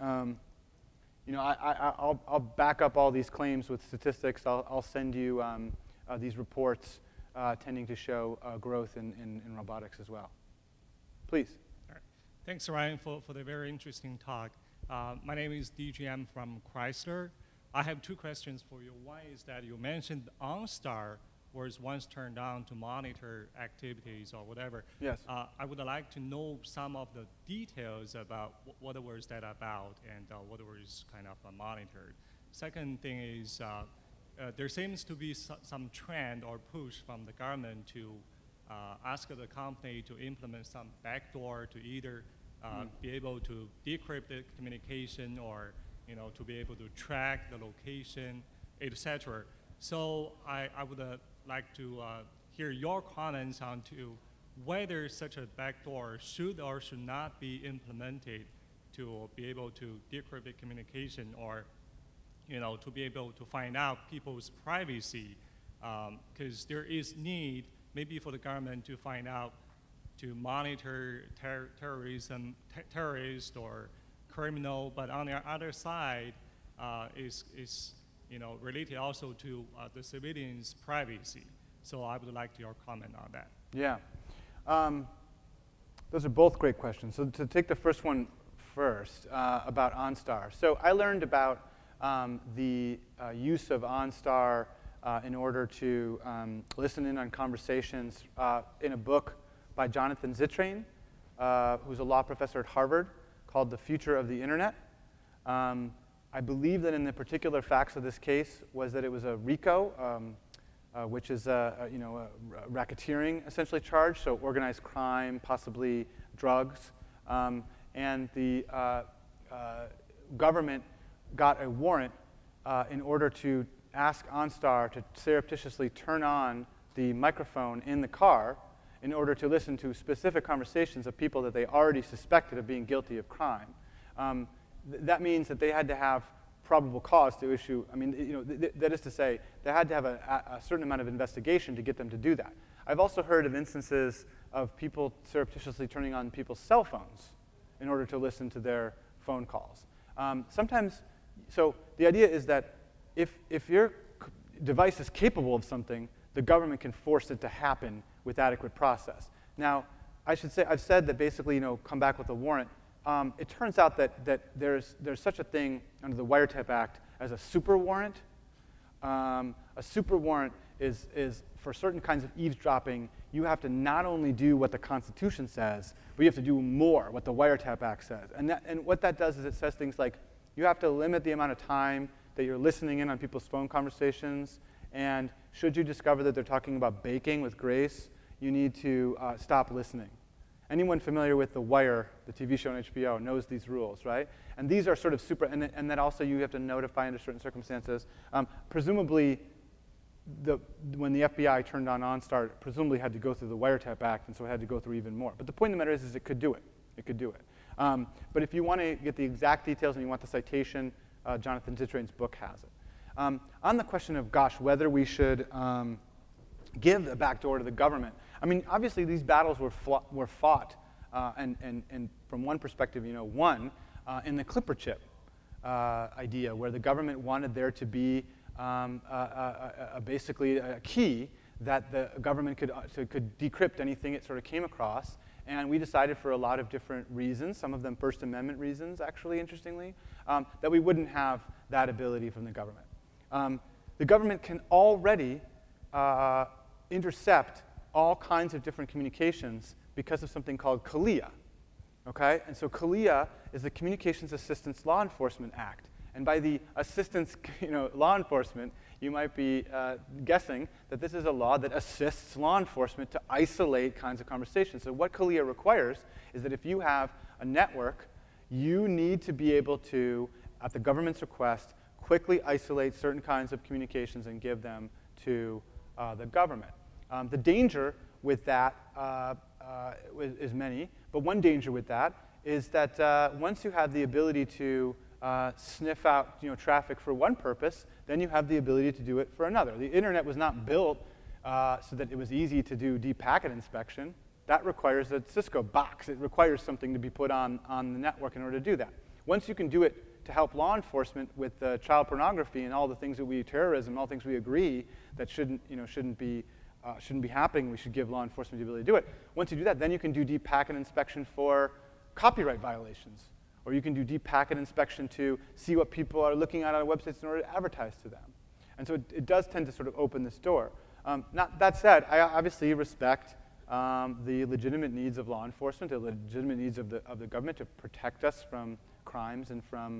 S1: I'll back up all these claims with statistics. I'll send you these reports tending to show growth in robotics as well. Please.
S4: Thanks, Ryan, for the very interesting talk. My name is DGM from Chrysler. I have two questions for you. One is that you mentioned OnStar was once turned on to monitor activities or whatever.
S1: Yes.
S4: I would like to know some of the details about what was that about and what was kind of monitored. Second thing is there seems to be some trend or push from the government to ask the company to implement some backdoor to either be able to decrypt the communication or to be able to track the location, etc. So I would like to hear your comments on whether such a backdoor should or should not be implemented to be able to decrypt the communication or to be able to find out people's privacy, because there is need maybe for the government to find out to monitor terrorist or criminal, but on the other side is related also to the civilians' privacy. So I would like your comment on that.
S1: Yeah. Those are both great questions. So to take the first one first, about OnStar. So I learned about the use of OnStar in order to listen in on conversations in a book by Jonathan Zittrain, who's a law professor at Harvard, called The Future of the Internet. I I believe that in the particular facts of this case was that it was a RICO, which is a racketeering essentially charge, so organized crime, possibly drugs, and the government got a warrant in order to ask OnStar to surreptitiously turn on the microphone in the car in order to listen to specific conversations of people that they already suspected of being guilty of crime. That means that they had to have probable cause to issue, that is to say, they had to have a certain amount of investigation to get them to do that. I've also heard of instances of people surreptitiously turning on people's cell phones in order to listen to their phone calls. Sometimes, so the idea is that if your device is capable of something, the government can force it to happen with adequate process. Now, I should say, I've said that basically, come back with a warrant. It turns out that there's such a thing under the Wiretap Act as a super warrant. A super warrant is for certain kinds of eavesdropping, you have to not only do what the Constitution says, but you have to do more, what the Wiretap Act says. And what that does is it says things like, you have to limit the amount of time that you're listening in on people's phone conversations, and should you discover that they're talking about baking with Grace, you need to stop listening. Anyone familiar with The Wire, the TV show on HBO, knows these rules, right? And these are sort of super, and that also you have to notify under certain circumstances. Presumably, when the FBI turned on OnStar, presumably had to go through the Wiretap Act, and so it had to go through even more. But the point of the matter is it could do it. It could do it. But if you want to get the exact details and you want the citation, Jonathan Zittrain's book has it. On the question of, gosh, whether we should give a backdoor to the government, obviously these battles were fought, and from one perspective, won in the Clipper chip idea, where the government wanted there to be basically a key that the government could decrypt anything it sort of came across. And we decided for a lot of different reasons, some of them First Amendment reasons, actually, interestingly, that we wouldn't have that ability from the government. The government can already intercept all kinds of different communications because of something called CALEA. Okay? And so CALEA is the Communications Assistance Law Enforcement Act. And by the assistance, law enforcement, you might be guessing that this is a law that assists law enforcement to isolate kinds of conversations. So what CALEA requires is that if you have a network, you need to be able to, at the government's request, quickly isolate certain kinds of communications and give them to the government. The danger with that is many, but one danger with that is that once you have the ability to sniff out traffic for one purpose, then you have the ability to do it for another. The internet was not built so that it was easy to do deep packet inspection. That requires a Cisco box. It requires something to be put on the network in order to do that. Once you can do it to help law enforcement with child pornography and all the things that terrorism, all things we agree that shouldn't be happening, we should give law enforcement the ability to do it. Once you do that, then you can do deep packet inspection for copyright violations. Or you can do deep packet inspection to see what people are looking at on websites in order to advertise to them. And so it does tend to sort of open this door. That said, I obviously respect the legitimate needs of law enforcement, the legitimate needs of the government to protect us from crimes and from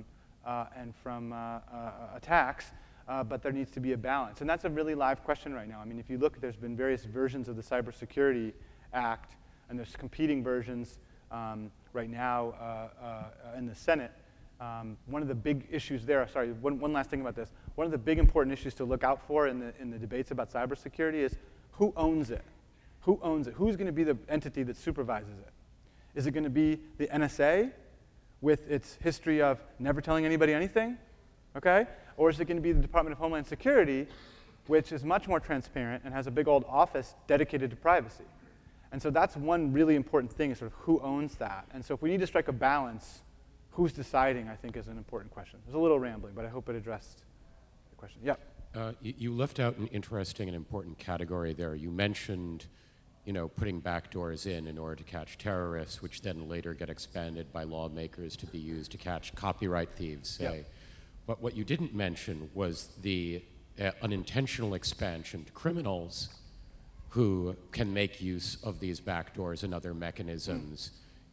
S1: attacks, but there needs to be a balance. And that's a really live question right now. If you look, there's been various versions of the Cybersecurity Act, and there's competing versions right now in the Senate. One of the big issues there, one last thing about this. One of the big important issues to look out for in the debates about cybersecurity is who owns it? Who owns it? Who's going to be the entity that supervises it? Is it going to be the NSA with its history of never telling anybody anything? Okay? Or is it going to be the Department of Homeland Security, which is much more transparent and has a big old office dedicated to privacy? And so that's one really important thing, is sort of who owns that. And so if we need to strike a balance, who's deciding, I think, is an important question. It was a little rambling, but I hope it addressed the question. Yeah.
S5: You left out an interesting and important category there. You mentioned, putting backdoors in order to catch terrorists, which then later get expanded by lawmakers to be used to catch copyright thieves, say.
S1: Yeah.
S5: But what you didn't mention was the unintentional expansion to criminals who can make use of these backdoors and other mechanisms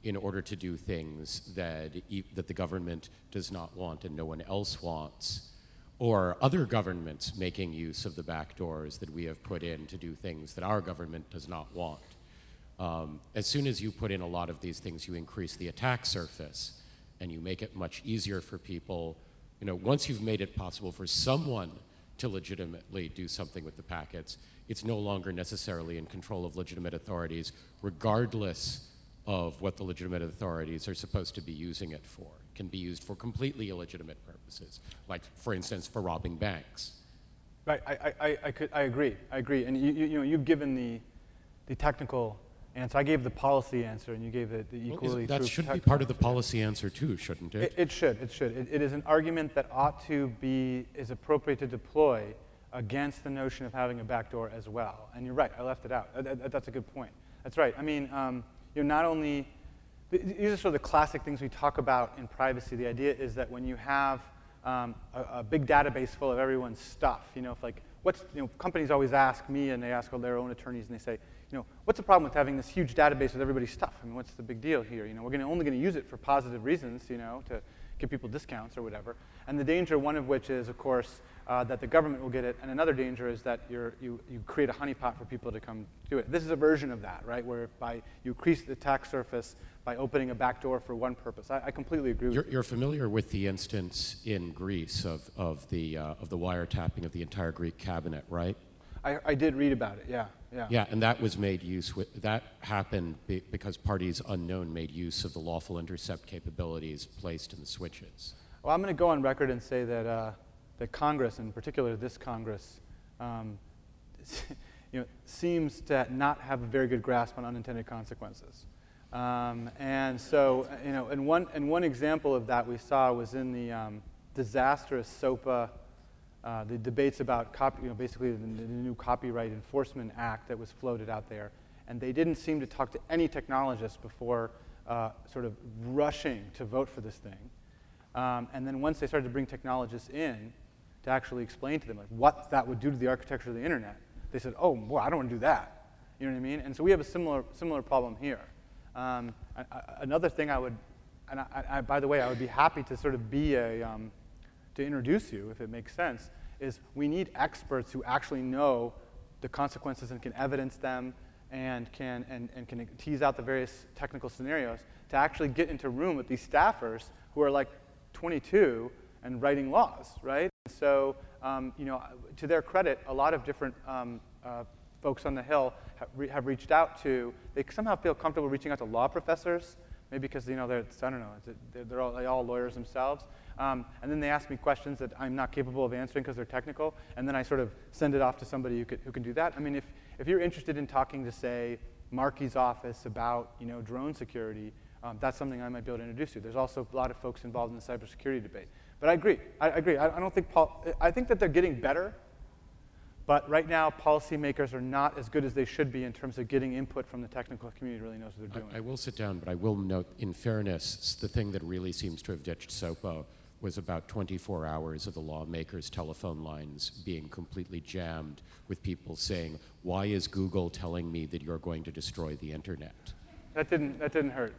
S5: in order to do things that the government does not want and no one else wants, or other governments making use of the backdoors that we have put in to do things that our government does not want. As soon as you put in a lot of these things, you increase the attack surface, and you make it much easier for people. Once you've made it possible for someone to legitimately do something with the packets, it's no longer necessarily in control of legitimate authorities, regardless of what the legitimate authorities are supposed to be using it for. It can be used for completely illegitimate purposes, like, for instance, for robbing banks.
S1: Right, I agree, and you've given the technical answer. I gave the policy answer, and you gave the equally
S5: that
S1: true
S5: should be
S1: technical
S5: part of the
S1: answer.
S5: policy answer too, shouldn't it?
S1: It should. It is an argument that is appropriate to deploy against the notion of having a backdoor as well. And you're right, I left it out. That's a good point. That's right. I mean, not only, these are sort of the classic things we talk about in privacy. The idea is that when you have a big database full of everyone's stuff, companies always ask me, and they ask all their own attorneys, and they say, what's the problem with having this huge database with everybody's stuff? I mean, what's the big deal here? We're only going to use it for positive reasons, to give people discounts or whatever. And the danger, one of which is, of course, that the government will get it, and another danger is that you create a honeypot for people to come do it. This is a version of that, right, whereby you increase the attack surface by opening a backdoor for one purpose. I completely agree with you.
S5: You're familiar with the instance in Greece of the wiretapping of the entire Greek cabinet, right?
S1: I did read about it, yeah.
S5: Yeah, and that was that happened because parties unknown made use of the lawful intercept capabilities placed in the switches.
S1: Well, I'm going to go on record and say that that Congress, in particular this Congress, seems to not have a very good grasp on unintended consequences. And so, and one example of that we saw was in the disastrous SOPA. The debates about basically the new Copyright Enforcement Act that was floated out there, and they didn't seem to talk to any technologists before sort of rushing to vote for this thing. And then once they started to bring technologists in to actually explain to them what that would do to the architecture of the internet, they said, "Oh, boy, I don't want to do that." You know what I mean? And so we have a similar problem here. Another thing I would, and by the way, I would be happy to sort of be to introduce you, if it makes sense, is we need experts who actually know the consequences and can evidence them and can tease out the various technical scenarios to actually get into a room with these staffers who are like 22 and writing laws, right? So, to their credit, a lot of different folks on the Hill have reached out to, they somehow feel comfortable reaching out to law professors, maybe because, they're, I don't know, they're all lawyers themselves. And then they ask me questions that I'm not capable of answering because they're technical, and then I sort of send it off to somebody who can do that. I mean, if you're interested in talking to, say, Markey's office about, drone security, that's something I might be able to introduce you. There's also a lot of folks involved in the cybersecurity debate. But I agree. I don't think I think that they're getting better, but right now policymakers are not as good as they should be in terms of getting input from the technical community who really knows what they're doing.
S5: I will sit down, but I will note, in fairness, the thing that really seems to have ditched SOPA was about 24 hours of the lawmakers' telephone lines being completely jammed with people saying, "Why is Google telling me that you're going to destroy the internet?"
S1: That didn't hurt.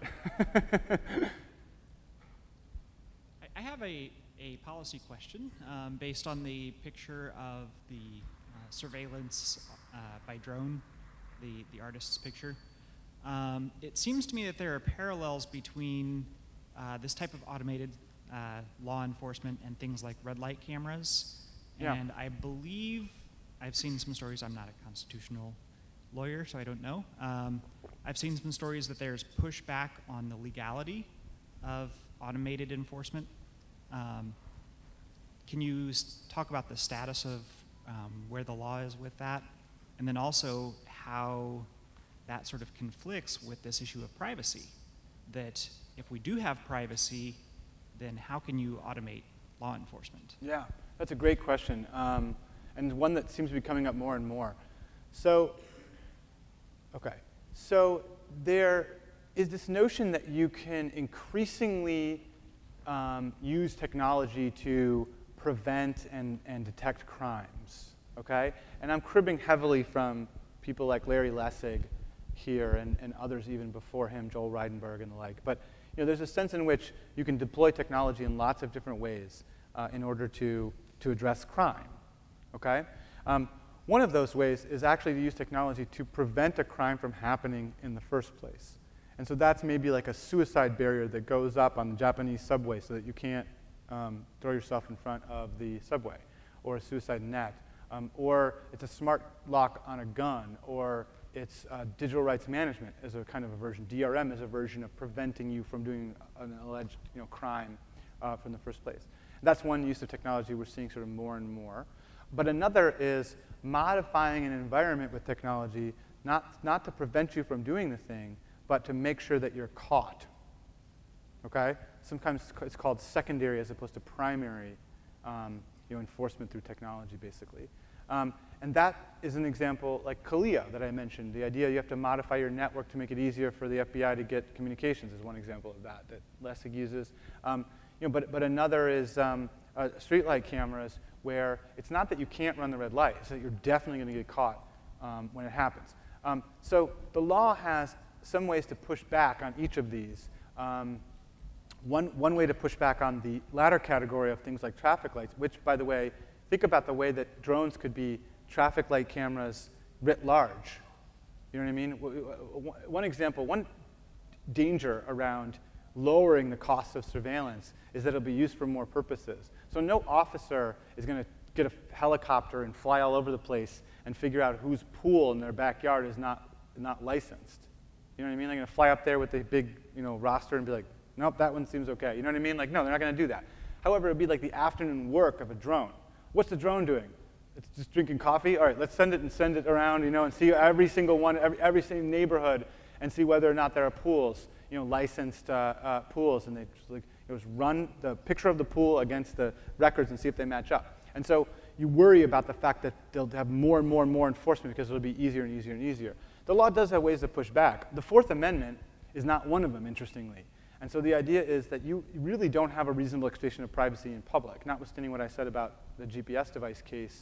S6: I have a policy question based on the picture of the surveillance by drone, the artist's picture. It seems to me that there are parallels between this type of automated law enforcement and things like red light cameras.
S1: Yeah.
S6: And I believe I've seen some stories. I'm not a constitutional lawyer, so I don't know. I've seen some stories that there's pushback on the legality of automated enforcement. Can you talk about the status of where the law is with that? And then also how that sort of conflicts with this issue of privacy. That if we do have privacy, then how can you automate law enforcement?
S1: Yeah, that's a great question, and one that seems to be coming up more and more. So there is this notion that you can increasingly use technology to prevent and detect crimes, okay? And I'm cribbing heavily from people like Larry Lessig here, and others even before him, Joel Reidenberg and the like. But there's a sense in which you can deploy technology in lots of different ways in order to address crime. Okay? One of those ways is actually to use technology to prevent a crime from happening in the first place. And so that's maybe like a suicide barrier that goes up on the Japanese subway so that you can't throw yourself in front of the subway, or a suicide net, or it's a smart lock on a gun, or it's digital rights management as a kind of a version. DRM is a version of preventing you from doing an alleged crime from the first place. That's one use of technology we're seeing sort of more and more. But another is modifying an environment with technology, not to prevent you from doing the thing, but to make sure that you're caught. Okay? Sometimes it's called secondary as opposed to primary enforcement through technology, basically. And that is an example like CALEA that I mentioned. The idea you have to modify your network to make it easier for the FBI to get communications is one example of that Lessig uses. But another is streetlight cameras, where it's not that you can't run the red light, it's that you're definitely going to get caught when it happens. So the law has some ways to push back on each of these. One way to push back on the latter category of things like traffic lights, which, by the way, think about the way that drones could be traffic light cameras writ large. You know what I mean? One example, one danger around lowering the cost of surveillance is that it'll be used for more purposes. So no officer is going to get a helicopter and fly all over the place and figure out whose pool in their backyard is not licensed. You know what I mean? They're going to fly up there with a big roster and be like, nope, that one seems okay. You know what I mean? Like, no, they're not going to do that. However, it would be like the afternoon work of a drone. What's the drone doing? It's just drinking coffee? All right, let's send it around, and see every single one, every single neighborhood, and see whether or not there are pools, licensed pools, and they just run the picture of the pool against the records and see if they match up. And so you worry about the fact that they'll have more and more and more enforcement because it'll be easier and easier and easier. The law does have ways to push back. The Fourth Amendment is not one of them, interestingly. And so the idea is that you really don't have a reasonable expectation of privacy in public, notwithstanding what I said about the GPS device case.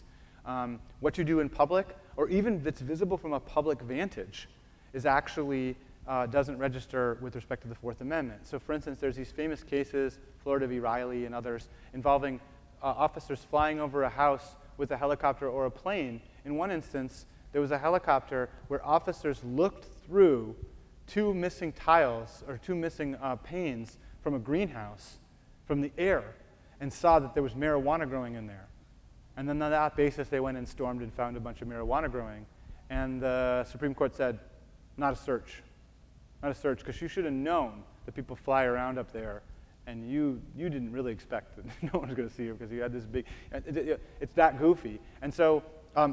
S1: What you do in public, or even that's visible from a public vantage, is actually doesn't register with respect to the Fourth Amendment. So for instance, there's these famous cases, Florida v. Riley and others, involving officers flying over a house with a helicopter or a plane. In one instance, there was a helicopter where officers looked through two missing tiles or two missing panes from a greenhouse from the air and saw that there was marijuana growing in there. And then on that basis, they went and stormed and found a bunch of marijuana growing. And the Supreme Court said, not a search. Not a search, because you should have known that people fly around up there, and you didn't really expect that no one was going to see you because you had this big, it's that goofy. And so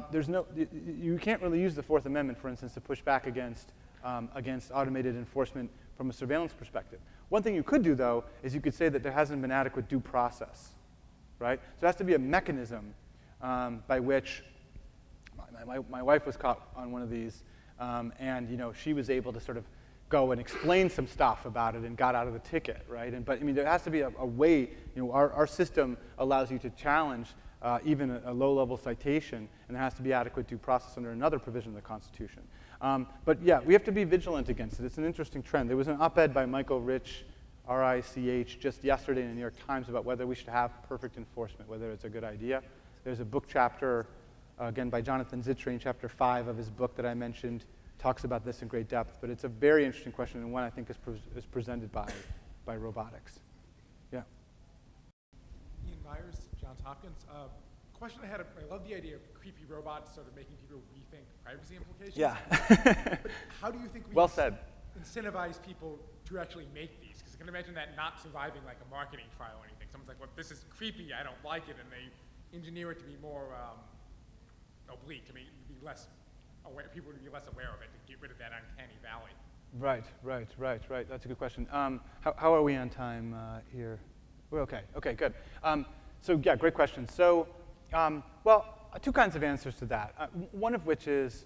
S1: you can't really use the Fourth Amendment, for instance, to push back against automated enforcement from a surveillance perspective. One thing you could do, though, is you could say that there hasn't been adequate due process, right? So there has to be a mechanism by which my wife was caught on one of these, and she was able to sort of go and explain some stuff about it and got out of the ticket, right? But I mean, there has to be a way. Our system allows you to challenge even a low-level citation, and there has to be adequate due process under another provision of the Constitution. But yeah, we have to be vigilant against it. It's an interesting trend. There was an op-ed by Michael Rich, R-I-C-H, just yesterday in the New York Times about whether we should have perfect enforcement, whether it's a good idea. There's a book chapter, again, by Jonathan Zittrain, chapter 5 of his book that I mentioned, talks about this in great depth. But it's a very interesting question, and one I think is presented by robotics. Yeah.
S7: Ian Myers, Johns Hopkins. Question I had, I love the idea of creepy robots sort of making people rethink privacy implications.
S1: Yeah.
S7: But how do you think we
S1: well said.
S7: incentivize people to actually make these? Because I can imagine that not surviving like a marketing trial or anything. Someone's like, well, this is creepy, I don't like it, and they engineer it to be more oblique, to be less aware, people to be less aware of it, to get rid of that uncanny valley.
S1: Right. That's a good question. How are we on time here? We're okay. Okay, good. So yeah, great question. So, well, two kinds of answers to that. One of which is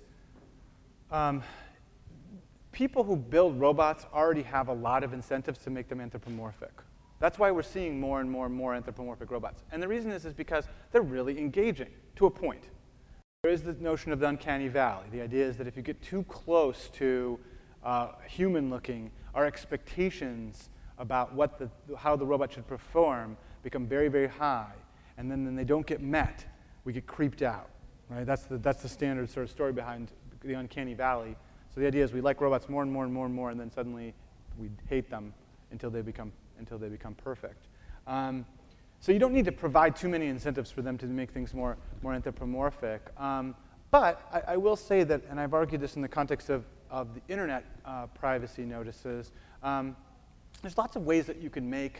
S1: people who build robots already have a lot of incentives to make them anthropomorphic. That's why we're seeing more and more and more anthropomorphic robots. And the reason is because they're really engaging to a point. There is the notion of the uncanny valley. The idea is that if you get too close to human-looking, our expectations about how the robot should perform become very, very high. And then when they don't get met, we get creeped out. Right? That's the standard sort of story behind the uncanny valley. So the idea is we like robots more and more and more and more, and then suddenly we hate them until they become perfect. So you don't need to provide too many incentives for them to make things more anthropomorphic. But I will say that, and I've argued this in the context of the internet privacy notices, there's lots of ways that you can make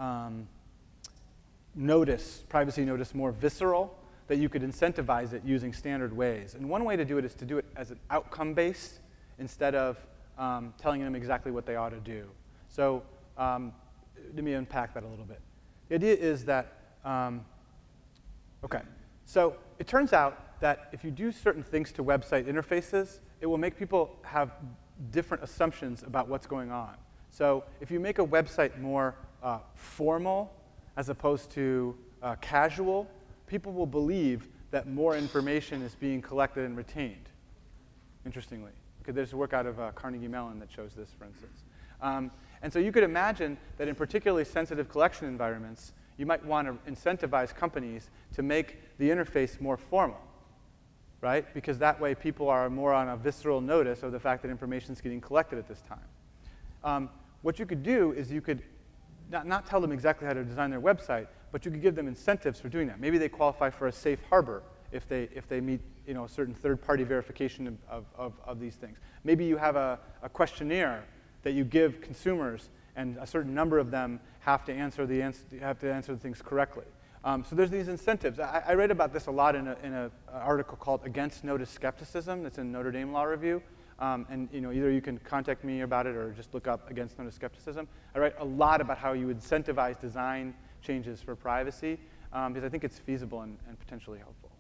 S1: privacy notice more visceral, that you could incentivize it using standard ways. And one way to do it is to do it as an outcome-based instead of telling them exactly what they ought to do. So let me unpack that a little bit. The idea is that, okay, so it turns out that if you do certain things to website interfaces, it will make people have different assumptions about what's going on. So if you make a website more formal as opposed to casual, people will believe that more information is being collected and retained, interestingly. Okay, there's a work out of Carnegie Mellon that shows this, for instance. And so you could imagine that in particularly sensitive collection environments, you might want to incentivize companies to make the interface more formal, right? Because that way people are more on a visceral notice of the fact that information is getting collected at this time. What you could do is you could not tell them exactly how to design their website, but you could give them incentives for doing that. Maybe they qualify for a safe harbor if they meet a certain third-party verification of these things. Maybe you have a questionnaire that you give consumers, and a certain number of them have to answer the things correctly. So there's these incentives. I read about this a lot in an article called Against Notice Skepticism that's in Notre Dame Law Review. And either you can contact me about it or just look up Against Notice Skepticism. I write a lot about how you would incentivize design changes for privacy because I think it's feasible and potentially helpful.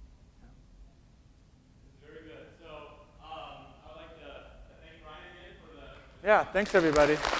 S3: Very good. So I would like to thank Ryan again for the...
S1: Yeah, thanks everybody.